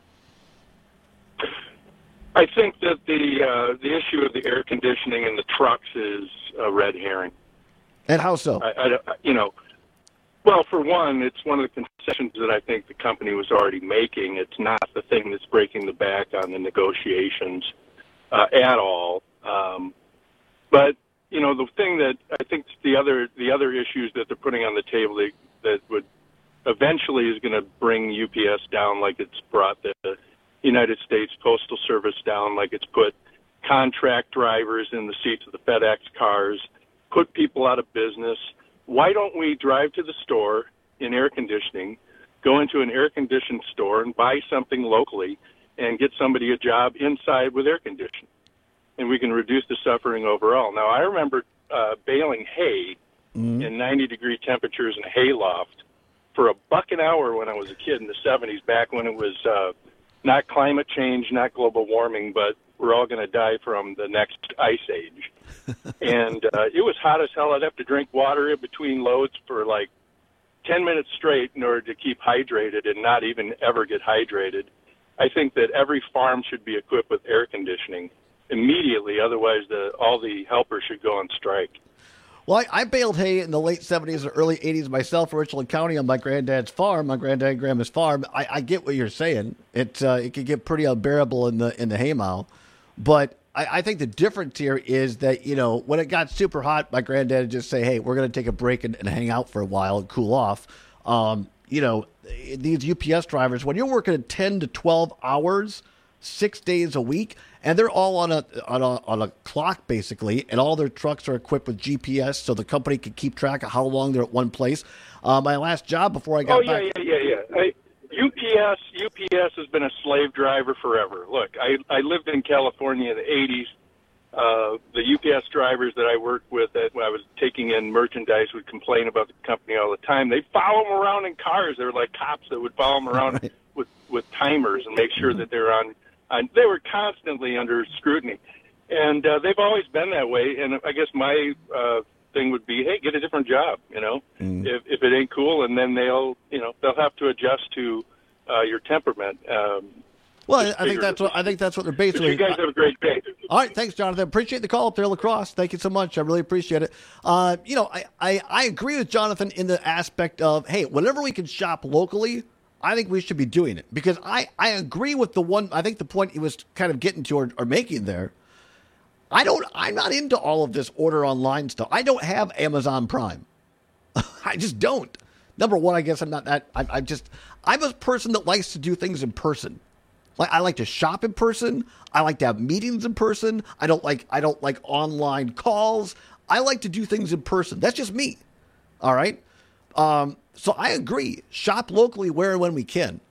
I think that the uh, the issue of the air conditioning in the trucks is a red herring. And how so? I, I, you know, well, for one, it's one of the concessions that I think the company was already making. It's not the thing that's breaking the back on the negotiations uh, at all. Um, but you know, the thing that I think the other the other issues that they're putting on the table that, that would eventually is going to bring U P S down, like it's brought the United States Postal Service down, like it's put contract drivers in the seats of the FedEx cars, put people out of business. Why don't we drive to the store in air conditioning, go into an air-conditioned store and buy something locally and get somebody a job inside with air conditioning? And we can reduce the suffering overall. Now, I remember uh, baling hay mm-hmm. in ninety-degree temperatures in a hay loft for a buck an hour when I was a kid in the seventies, back when it was uh, not climate change, not global warming, but we're all going to die from the next ice age. And uh, it was hot as hell. I'd have to drink water in between loads for like ten minutes straight in order to keep hydrated and not even ever get hydrated. I think that every farm should be equipped with air conditioning immediately. Otherwise, the, all the helpers should go on strike. Well, I, I baled hay in the late seventies or early eighties myself in Richland County on my granddad's farm, my granddad and grandma's farm. I, I get what you're saying. It uh, it could get pretty unbearable in the in the hay mow. But I, I think the difference here is that, you know, when it got super hot, my granddad would just say, hey, we're going to take a break and, and hang out for a while and cool off. Um, you know, these U P S drivers, when you're working ten to twelve hours, six days a week, and they're all on a on a on a clock basically, and all their trucks are equipped with G P S, so the company can keep track of how long they're at one place. Uh, my last job before I got oh, yeah, back. yeah, yeah, yeah. I, U P S U P S has been a slave driver forever. Look, I I lived in California in the eighties. Uh, the U P S drivers that I worked with, that when I was taking in merchandise, would complain about the company all the time. They follow them around in cars. They were like cops that would follow them around right. with with timers and make sure mm-hmm. that they're on. Uh, they were constantly under scrutiny, and uh, they've always been that way. And I guess my uh, thing would be, hey, get a different job. You know, mm. if if it ain't cool, and then they'll you know they'll have to adjust to uh, your temperament. Um, well, I think that's what I think that's what they're basically. You guys have a great day. All right, thanks, Jonathan. Appreciate the call up there, La Crosse. Thank you so much. I really appreciate it. Uh, you know, I, I I agree with Jonathan in the aspect of, hey, whenever we can shop locally, I think we should be doing it, because I, I agree with the one, I think the point he was kind of getting to or, or making there. I don't, I'm not into all of this order online stuff. I don't have Amazon Prime. I just don't. Number one, I guess I'm not that, I, I just, I'm a person that likes to do things in person. Like, I like to shop in person. I like to have meetings in person. I don't like, I don't like online calls. I like to do things in person. That's just me. All right. Um, So I agree, shop locally where and when we can.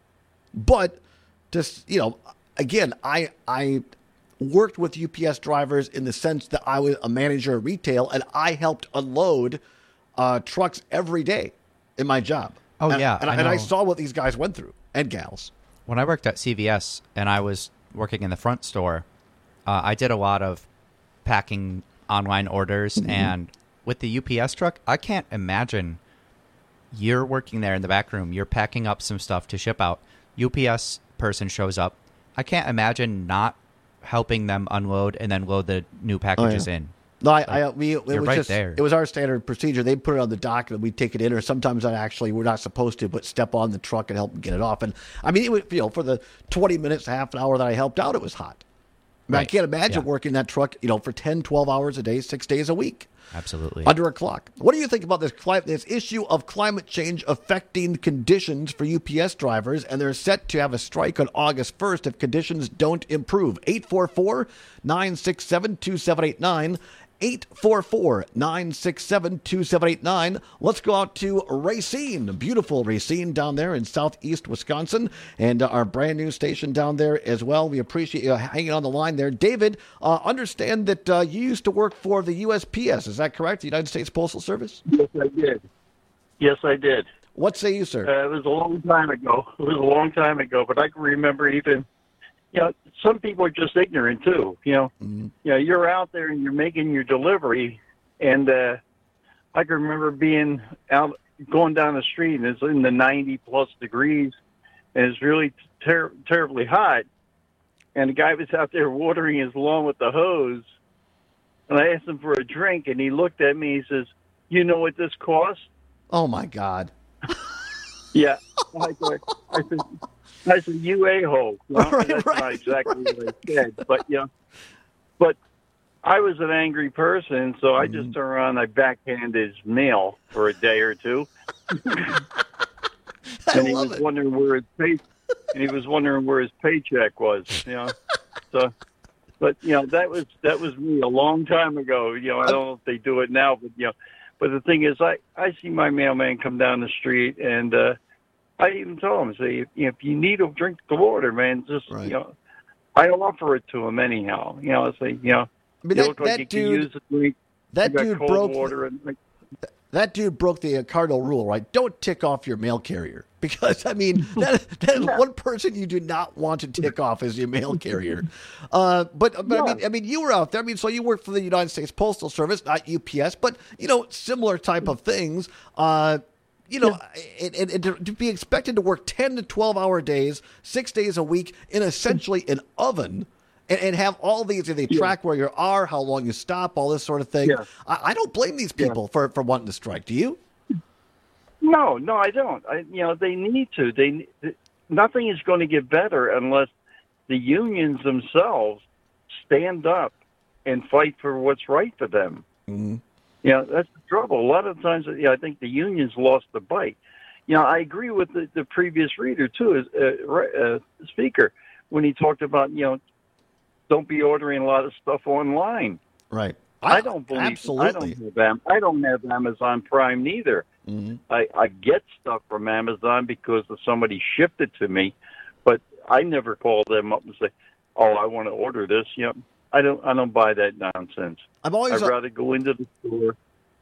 But just, you know, again, I I worked with U P S drivers in the sense that I was a manager of retail, and I helped unload uh, trucks every day in my job. Oh, and, yeah. And I, I and I saw what these guys went through, and gals. When I worked at C V S and I was working in the front store, uh, I did a lot of packing online orders. Mm-hmm. And with the U P S truck, I can't imagine... You're working there in the back room. You're packing up some stuff to ship out. U P S person shows up. I can't imagine not helping them unload and then load the new packages oh, yeah. in. No, I, like, I we it was right just there. It was our standard procedure. They put it on the dock and we take it in, or sometimes I actually we're not supposed to, but step on the truck and help them get it off. And I mean, it was, you know, for the twenty minutes, half an hour that I helped out, it was hot. I, mean, right. I can't imagine yeah. working that truck, you know, for ten, twelve hours a day, six days a week. Absolutely. Under a clock. What do you think about this cli- this issue of climate change affecting conditions for U P S drivers? And they're set to have a strike on August first if conditions don't improve. eight four four, nine six seven, two seven eight nine. eight four four, nine six seven, two seven eight nine. Let's go out to Racine, beautiful Racine down there in southeast Wisconsin, and uh, our brand new station down there as well. We appreciate you hanging on the line there. David, uh, understand that uh, you used to work for the U S P S. Is that correct? The United States Postal Service? Yes, I did. Yes, I did. What say you, sir? Uh, it was a long time ago. It was a long time ago, but I can remember even... You know, some people are just ignorant too. You know, mm-hmm. you know, you're out there and you're making your delivery, and uh, I can remember being out, going down the street, and it's in the ninety plus degrees, and it's really ter- terribly hot. And the guy was out there watering his lawn with the hose, and I asked him for a drink, and he looked at me. He says, "You know what this costs?" Oh my God! Yeah, I said. I said I said, you a-hole. Well, right, that's right, not exactly right. what I said. But, you know, but I was an angry person, so I just turned around and I backhanded his mail for a day or two. and he was it. wondering where his pay, and he was wondering where his paycheck was, you know. So But you know, that was that was me a long time ago. You know, I don't know if they do it now, but you know, but the thing is, I I see my mailman come down the street, and uh, I even tell him, say, if, you know, if you need a drink of water, man, just right. you know, I offer it to him anyhow. You know, I say, you know, I mean, you that, look like that you dude, can use a drink. That got dude cold broke. Water and, like, That dude broke the cardinal rule, right? Don't tick off your mail carrier. Because, I mean, that, that is one person you do not want to tick off as your mail carrier. Uh, but but yeah. I mean, I mean, you were out there. I mean, so you worked for the United States Postal Service, not U P S, but, you know, similar type of things. Uh, you know, yeah. and, and, and to, to be expected to work ten to twelve hour days, six days a week in essentially an oven. And, and have all these, they yeah. track where you are, how long you stop, all this sort of thing. Yeah. I, I don't blame these people yeah. for, for wanting to strike. Do you? No, no, I don't. I, you know, they need to. They nothing is going to get better unless the unions themselves stand up and fight for what's right for them. Mm-hmm. You know, that's the trouble. A lot of times, you know, I think the unions lost the bite. You know, I agree with the, the previous reader too, as uh, uh, speaker, when he talked about, you know, don't be ordering a lot of stuff online. Right. I, I don't believe. Absolutely. I don't have Am- I don't have Amazon Prime neither. Mm-hmm. I, I get stuff from Amazon because somebody shipped it to me, but I never call them up and say, "Oh, I want to order this." You know, I don't. I don't buy that nonsense. I'm always. I'd a- rather go into the store.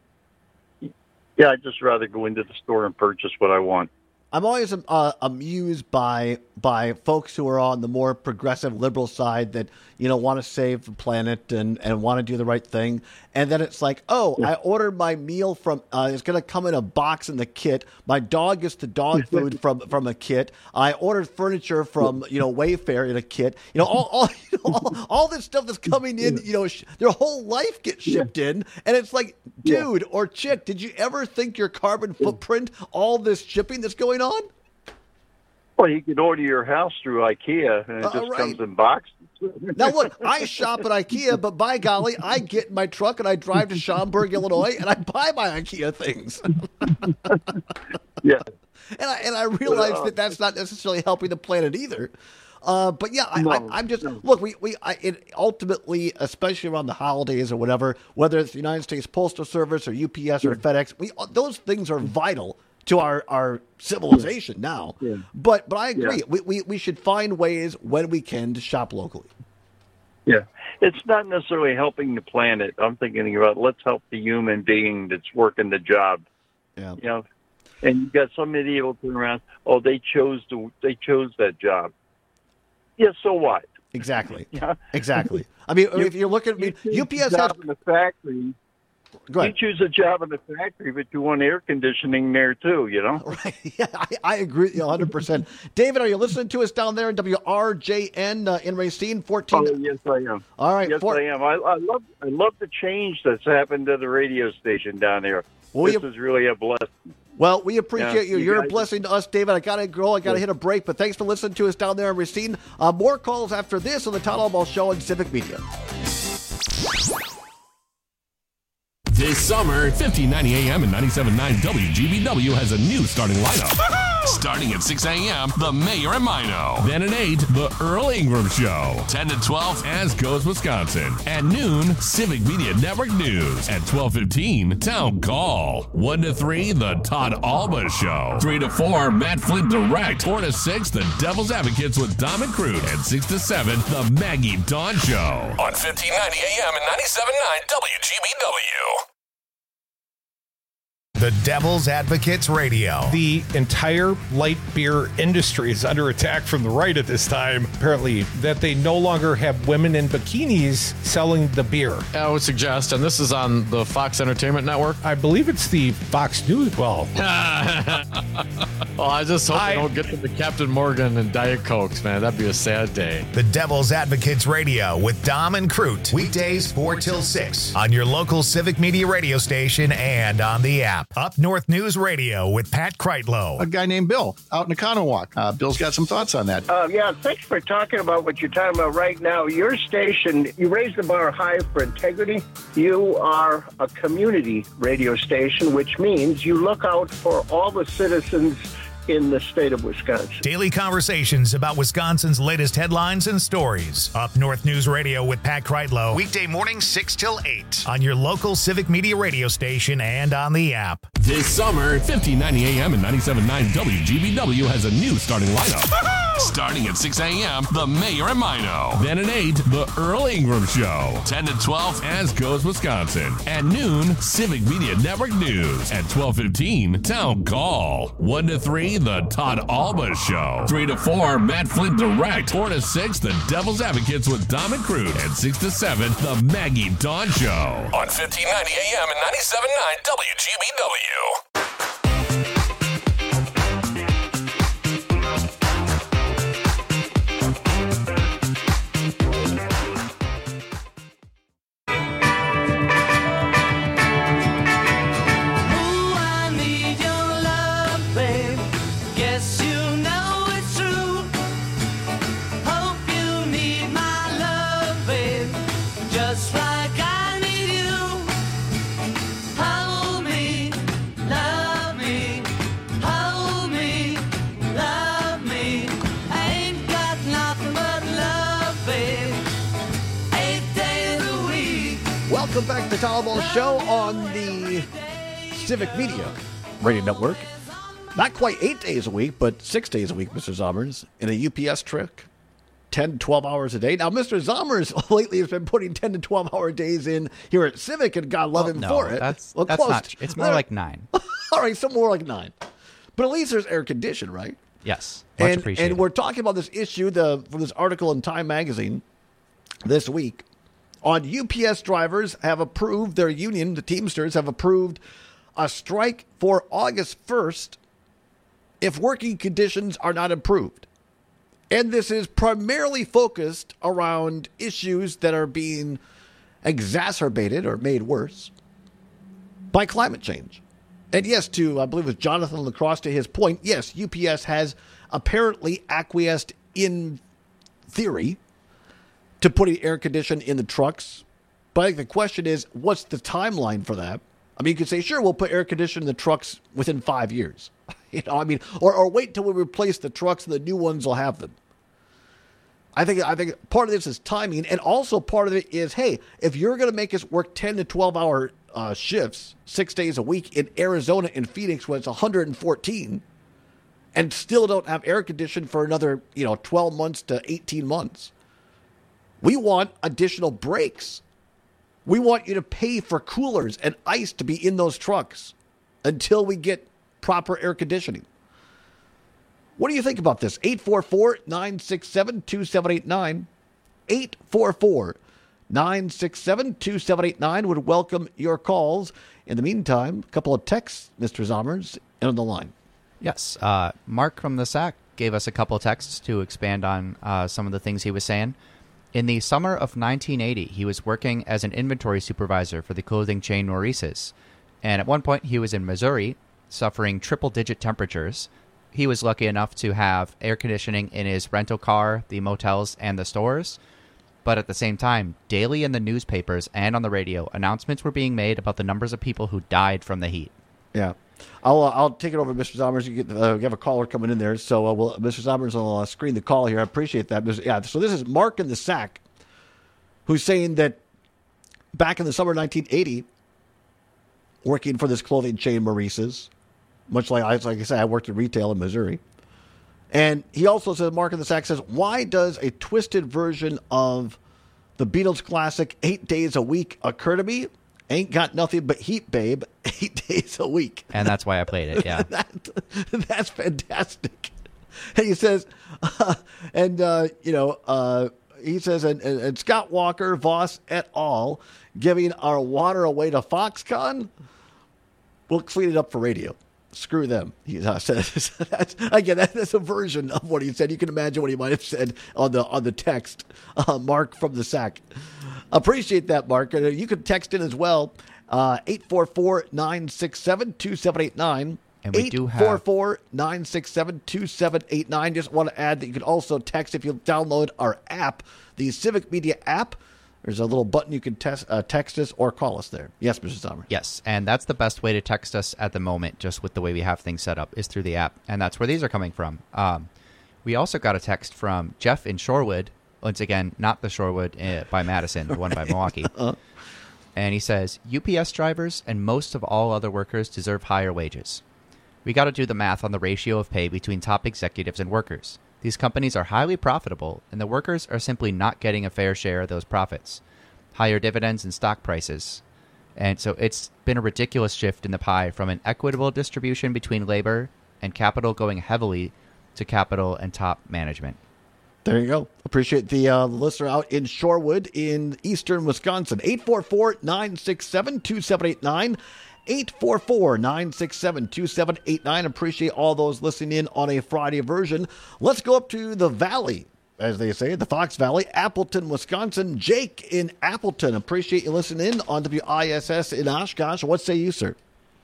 Yeah, I'd just rather go into the store and purchase what I want. I'm always uh, amused by by folks who are on the more progressive liberal side that, you know, want to save the planet and, and want to do the right thing. And then it's like, oh, I ordered my meal from, uh, it's going to come in a box in the kit. My dog gets the dog food from, from a kit. I ordered furniture from, you know, Wayfair in a kit. You know, all all, you know, all, all this stuff that's coming in, you know, sh- their whole life gets shipped in. And it's like, dude or chick, did you ever think your carbon footprint, all this shipping that's going on? Well, you can order your house through IKEA, and it Uh, just right. comes in boxes. Now, look, I shop at IKEA, but by golly, I get in my truck and I drive to Schaumburg, Illinois, and I buy my IKEA things. Yeah. And I, and I realize that that's not necessarily helping the planet either. Uh, but yeah, I, No, I, I'm just no. look. We we I, it ultimately, especially around the holidays or whatever, whether it's the United States Postal Service or U P S or FedEx, we those things are vital to our, our civilization now. Yeah. But but I agree. Yeah. We, we we should find ways when we can to shop locally. Yeah, it's not necessarily helping the planet. I'm thinking about let's help the human being that's working the job. Yeah. You know, and you got somebody able to turn around. Oh, they chose to. They chose that job. Yeah. So what? Exactly. Yeah. Exactly. I mean, You- if you look at you I mean, choose U P S a has. job in the factory. Go ahead. You choose a job in the factory, but you want air conditioning there too. You know. Right. Yeah, I, I agree with you one hundred percent. David, are you listening to us down there in W R J N uh, in Racine? fourteen. Oh, yes, I am. All right. Yes, four- I am. I, I love. I love the change that's happened to the radio station down there. Well, this you- is really a blessing. Well, we appreciate Yeah, you. you You're a guys- blessing to us, David. I got to go. I got to hit a break, but thanks for listening to us down there in Racine. Uh, more calls after this on the Todd Albaugh Show on Civic Media. This summer, fifteen ninety A M and ninety-seven point nine W G B W has a new starting lineup. Starting at six A M, The Mayor and Mino. Then at eight, The Earl Ingram Show. ten to twelve, As Goes Wisconsin. At noon, Civic Media Network News. At twelve fifteen, Town Call. one to three, The Todd Albaugh Show. three to four, Matt Flint Direct. four to six, The Devil's Advocates with Dom and Crute. And six to seven, The Maggie Dawn Show. On fifteen ninety A M and ninety-seven point nine W G B W. The Devil's Advocates Radio. The entire light beer industry is under attack from the right at this time, apparently, that they no longer have women in bikinis selling the beer. I would suggest, and this is on the Fox Entertainment Network. I believe it's the Fox News. Well, well, I just hope I- they don't get to the Captain Morgan and Diet Cokes, man. That'd be a sad day. The Devil's Advocates Radio with Dom and Crute. Weekdays four till six on your local Civic Media radio station and on the app. Up North News Radio with Pat Kreitlow. A guy named Bill out in Economowoc. Uh, Bill's got some thoughts on that. Uh, yeah, thanks for talking about what you're talking about right now. Your station, you raise the bar high for integrity. You are a community radio station, which means you look out for all the citizens in the state of Wisconsin. Daily conversations about Wisconsin's latest headlines and stories. Up North News Radio with Pat Kreitlow. Weekday mornings six till eight on your local Civic Media radio station and on the app. This summer, fifteen ninety A M and ninety-seven point nine W G B W has a new starting lineup. Starting at six A M, The Mayor and Mino. Then at eight, The Earl Ingram Show. ten to twelve, As Goes Wisconsin. At noon, Civic Media Network News. At twelve fifteen, Town Call. one to three, The Todd Alba Show. three to four, Matt Flint Direct. four to six, The Devil's Advocates with Dom and Cruz. And six to seven, The Maggie Dawn Show. On fifteen ninety A M and ninety-seven point nine W G B W. Welcome back to the Todd Alba Show on the Civic Media Radio Network. Not quite eight days a week, but six days a week, Mister Zommers, in a U P S truck, ten to twelve hours a day. Now, Mister Zommers lately has been putting ten to twelve hour days in here at Civic, and God love well, him no, for it. That's, well, that's close. not, it's more like nine. All right, so more like nine. But at least there's air conditioning, right? Yes, much and, appreciated. And we're talking about this issue the from this article in Time Magazine this week on U P S drivers have approved, their union, the Teamsters, have approved a strike for August first if working conditions are not improved. And this is primarily focused around issues that are being exacerbated or made worse by climate change. And yes, to, I believe it was Jonathan Lacrosse, to his point, yes, U P S has apparently acquiesced in theory to putting air conditioning in the trucks. But I think the question is, what's the timeline for that? I mean, you could say, sure, we'll put air conditioning in the trucks within five years. You know, I mean, or, or wait until we replace the trucks and the new ones will have them. I think I think part of this is timing, and also part of it is, hey, if you're going to make us work ten to twelve hour uh, shifts six days a week in Arizona and Phoenix when it's one hundred fourteen, and still don't have air conditioning for another, you know, twelve months to eighteen months, we want additional breaks. We want you to pay for coolers and ice to be in those trucks until we get proper air conditioning. What do you think about this? eight four four, nine six seven, two seven eight nine. eight four four, nine six seven, two seven eight nine would welcome your calls. In the meantime, a couple of texts, Mister Zommers, on the line. Yes. Uh, Mark from the S A C gave us a couple of texts to expand on uh, some of the things he was saying. In the summer of nineteen eighty, he was working as an inventory supervisor for the clothing chain Maurice's. And at one point, he was in Missouri, suffering triple-digit temperatures. He was lucky enough to have air conditioning in his rental car, the motels, and the stores. But at the same time, daily in the newspapers and on the radio, announcements were being made about the numbers of people who died from the heat. Yeah. I'll uh, I'll take it over, Mister Zommers. You get uh, you have a caller coming in there, so uh, we'll, Mister Zommers will uh, screen the call here. I appreciate that. Yeah. So this is Mark in the S A C, who's saying that back in the summer of nineteen eighty, working for this clothing chain Maurice's, much like I like I said, I worked in retail in Missouri, and he also says, Mark in the S A C says, why does a twisted version of the Beatles classic "Eight Days a Week" occur to me? Ain't got nothing but heat, babe. Eight days a week. And that's why I played it, yeah. that, that's fantastic. And he says, uh, and, uh, you know, uh, he says, and, and, and Scott Walker, Voss et al., giving our water away to Foxconn, we'll clean it up for radio. Screw them, he uh, says. That's, again, that's a version of what he said. You can imagine what he might have said on the on the text. Uh, Mark from the S A C. Appreciate that, Mark. Uh, you can text in as well. Uh, eight four four, nine six seven, two seven eight nine. And we do have eight four four, nine six seven, two seven eight nine. Just want to add that you can also text if you download our app, the Civic Media app. There's a little button you can test, uh, text us or call us there. Yes, Mister Sommer. Yes, and that's the best way to text us at the moment, just with the way we have things set up, is through the app, and that's where these are coming from. Um, we also got a text from Jeff in Shorewood. Once again, not the Shorewood uh, by Madison, the one by Milwaukee. uh-huh. And he says, U P S drivers and most of all other workers deserve higher wages. We got to do the math on the ratio of pay between top executives and workers. These companies are highly profitable, and the workers are simply not getting a fair share of those profits. Higher dividends and stock prices. And so it's been a ridiculous shift in the pie from an equitable distribution between labor and capital going heavily to capital and top management. There you go. Appreciate the uh, listener out in Shorewood in eastern Wisconsin. eight four four, nine six seven, two seven eight nine. eight four four, nine six seven, two seven eight nine. Appreciate all those listening in on a Friday version. Let's go up to the Valley, as they say, the Fox Valley, Appleton, Wisconsin. Jake in Appleton. Appreciate you listening in on W I S S in Oshkosh. What say you, sir?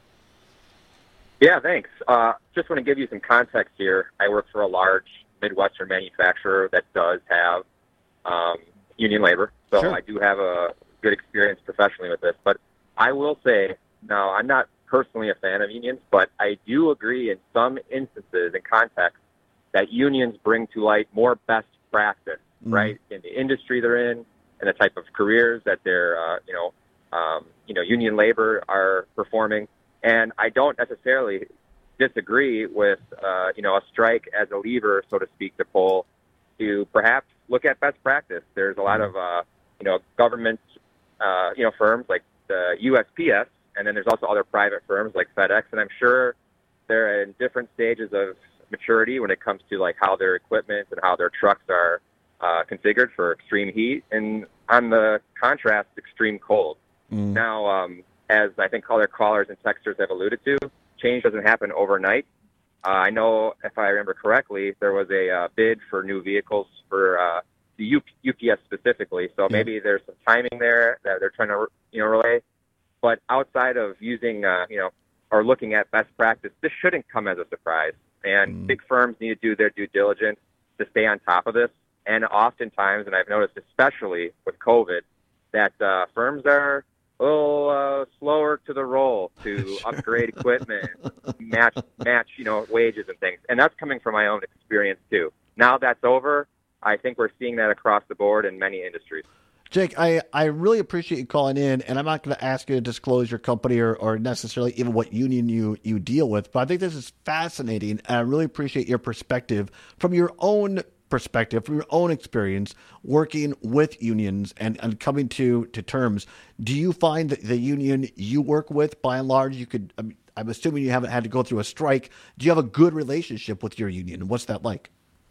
Yeah, thanks. Uh, just want to give you some context here. I work for a large Midwestern manufacturer that does have um, union labor, so sure. I do have a good experience professionally with this. But I will say, now I'm not personally a fan of unions, but I do agree in some instances and contexts that unions bring to light more best practice, mm-hmm. right, in the industry they're in and the type of careers that their, uh, you know, um, you know, union labor are performing. And I don't necessarily disagree with, uh, you know, a strike as a lever, so to speak, to pull to perhaps look at best practice. There's a lot of, uh, you know, government, uh, you know, firms like the U S P S, and then there's also other private firms like FedEx, and I'm sure they're in different stages of maturity when it comes to like how their equipment and how their trucks are uh, configured for extreme heat and on the contrast, extreme cold. Mm. Now, um, as I think other callers and texters have alluded to, change doesn't happen overnight. Uh, I know, if I remember correctly, there was a uh, bid for new vehicles for uh, the U- UPS specifically. So maybe there's some timing there that they're trying to, you know, relay. But outside of using, uh, you know, or looking at best practice, this shouldn't come as a surprise. And mm. big firms need to do their due diligence to stay on top of this. And oftentimes, and I've noticed especially with COVID, that uh, firms are a little uh, slower to the roll to upgrade equipment, match, match, you know, wages and things. And that's coming from my own experience too. Now that's over, I think we're seeing that across the board in many industries. Jake, I, I really appreciate you calling in, and I'm not going to ask you to disclose your company or, or necessarily even what union you, you deal with, but I think this is fascinating, and I really appreciate your perspective from your own perspective, from your own experience working with unions and, and coming to, to terms. Do you find that the union you work with, by and large, you could, I mean, I'm assuming you haven't had to go through a strike. Do you have a good relationship with your union? What's that like?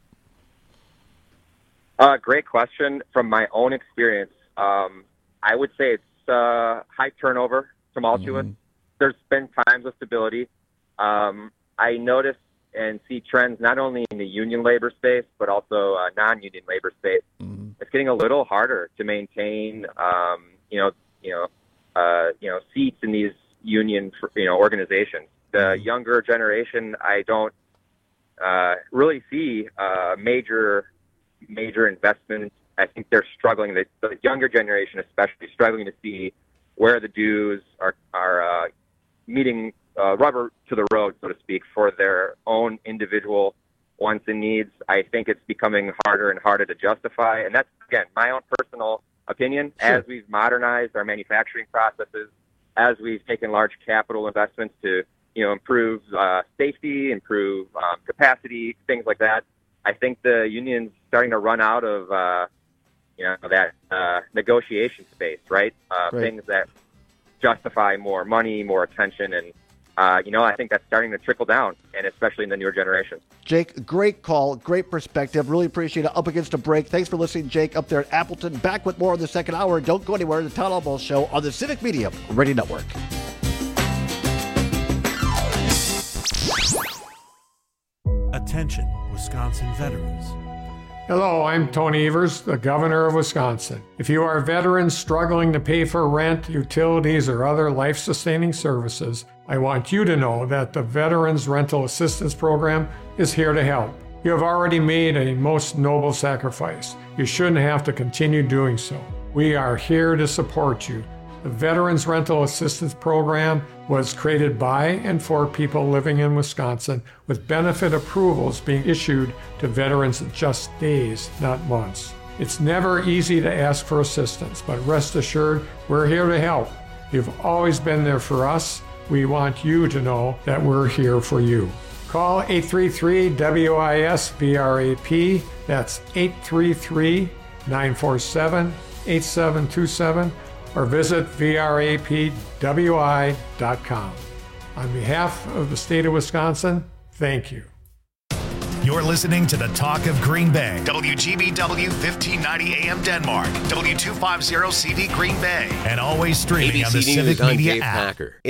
Uh, great question. From my own experience, um, I would say it's uh, high turnover, tumultuous. Mm-hmm. There's been times of stability. Um, I notice and see trends not only in the union labor space, but also uh, non-union labor space. Mm-hmm. It's getting a little harder to maintain, um, you know, you know, uh, you know, seats in these union, you know, organizations. The mm-hmm. younger generation, I don't uh, really see uh, major. major investment. I think they're struggling, the, the younger generation especially, struggling to see where the dues are, are uh, meeting uh, rubber to the road, so to speak, for their own individual wants and needs. I think it's becoming harder and harder to justify. And that's, again, my own personal opinion. Sure. As we've modernized our manufacturing processes, as we've taken large capital investments to, you know, improve uh, safety, improve um, capacity, things like that, I think the union's starting to run out of, uh, you know, that uh, negotiation space, right? Uh, right? Things that justify more money, more attention, and, uh, you know, I think that's starting to trickle down, and especially in the newer generation. Jake, great call, great perspective. Really appreciate it. Up against a break. Thanks for listening, Jake, up there at Appleton. Back with more in the second hour. Don't go anywhere. The Town Hall Ball Show on the Civic Media Radio Network. Attention, Wisconsin veterans. Hello, I'm Tony Evers, the Governor of Wisconsin. If you are veterans struggling to pay for rent, utilities, or other life-sustaining services, I want you to know that the Veterans Rental Assistance Program is here to help. You have already made a most noble sacrifice. You shouldn't have to continue doing so. We are here to support you. The Veterans Rental Assistance Program was created by and for people living in Wisconsin, with benefit approvals being issued to veterans in just days, not months. It's never easy to ask for assistance, but rest assured, we're here to help. You've always been there for us. We want you to know that we're here for you. Call eight three three W I S V R A P. That's eight three three, nine four seven, eight seven two seven. or visit V R A P W I dot com. On behalf of the state of Wisconsin, thank you. You're listening to the Talk of Green Bay. W G B W fifteen ninety A M Denmark. W two fifty C D Green Bay. And always streaming A B C on the News, Civic I'm Media Dave app. Packer.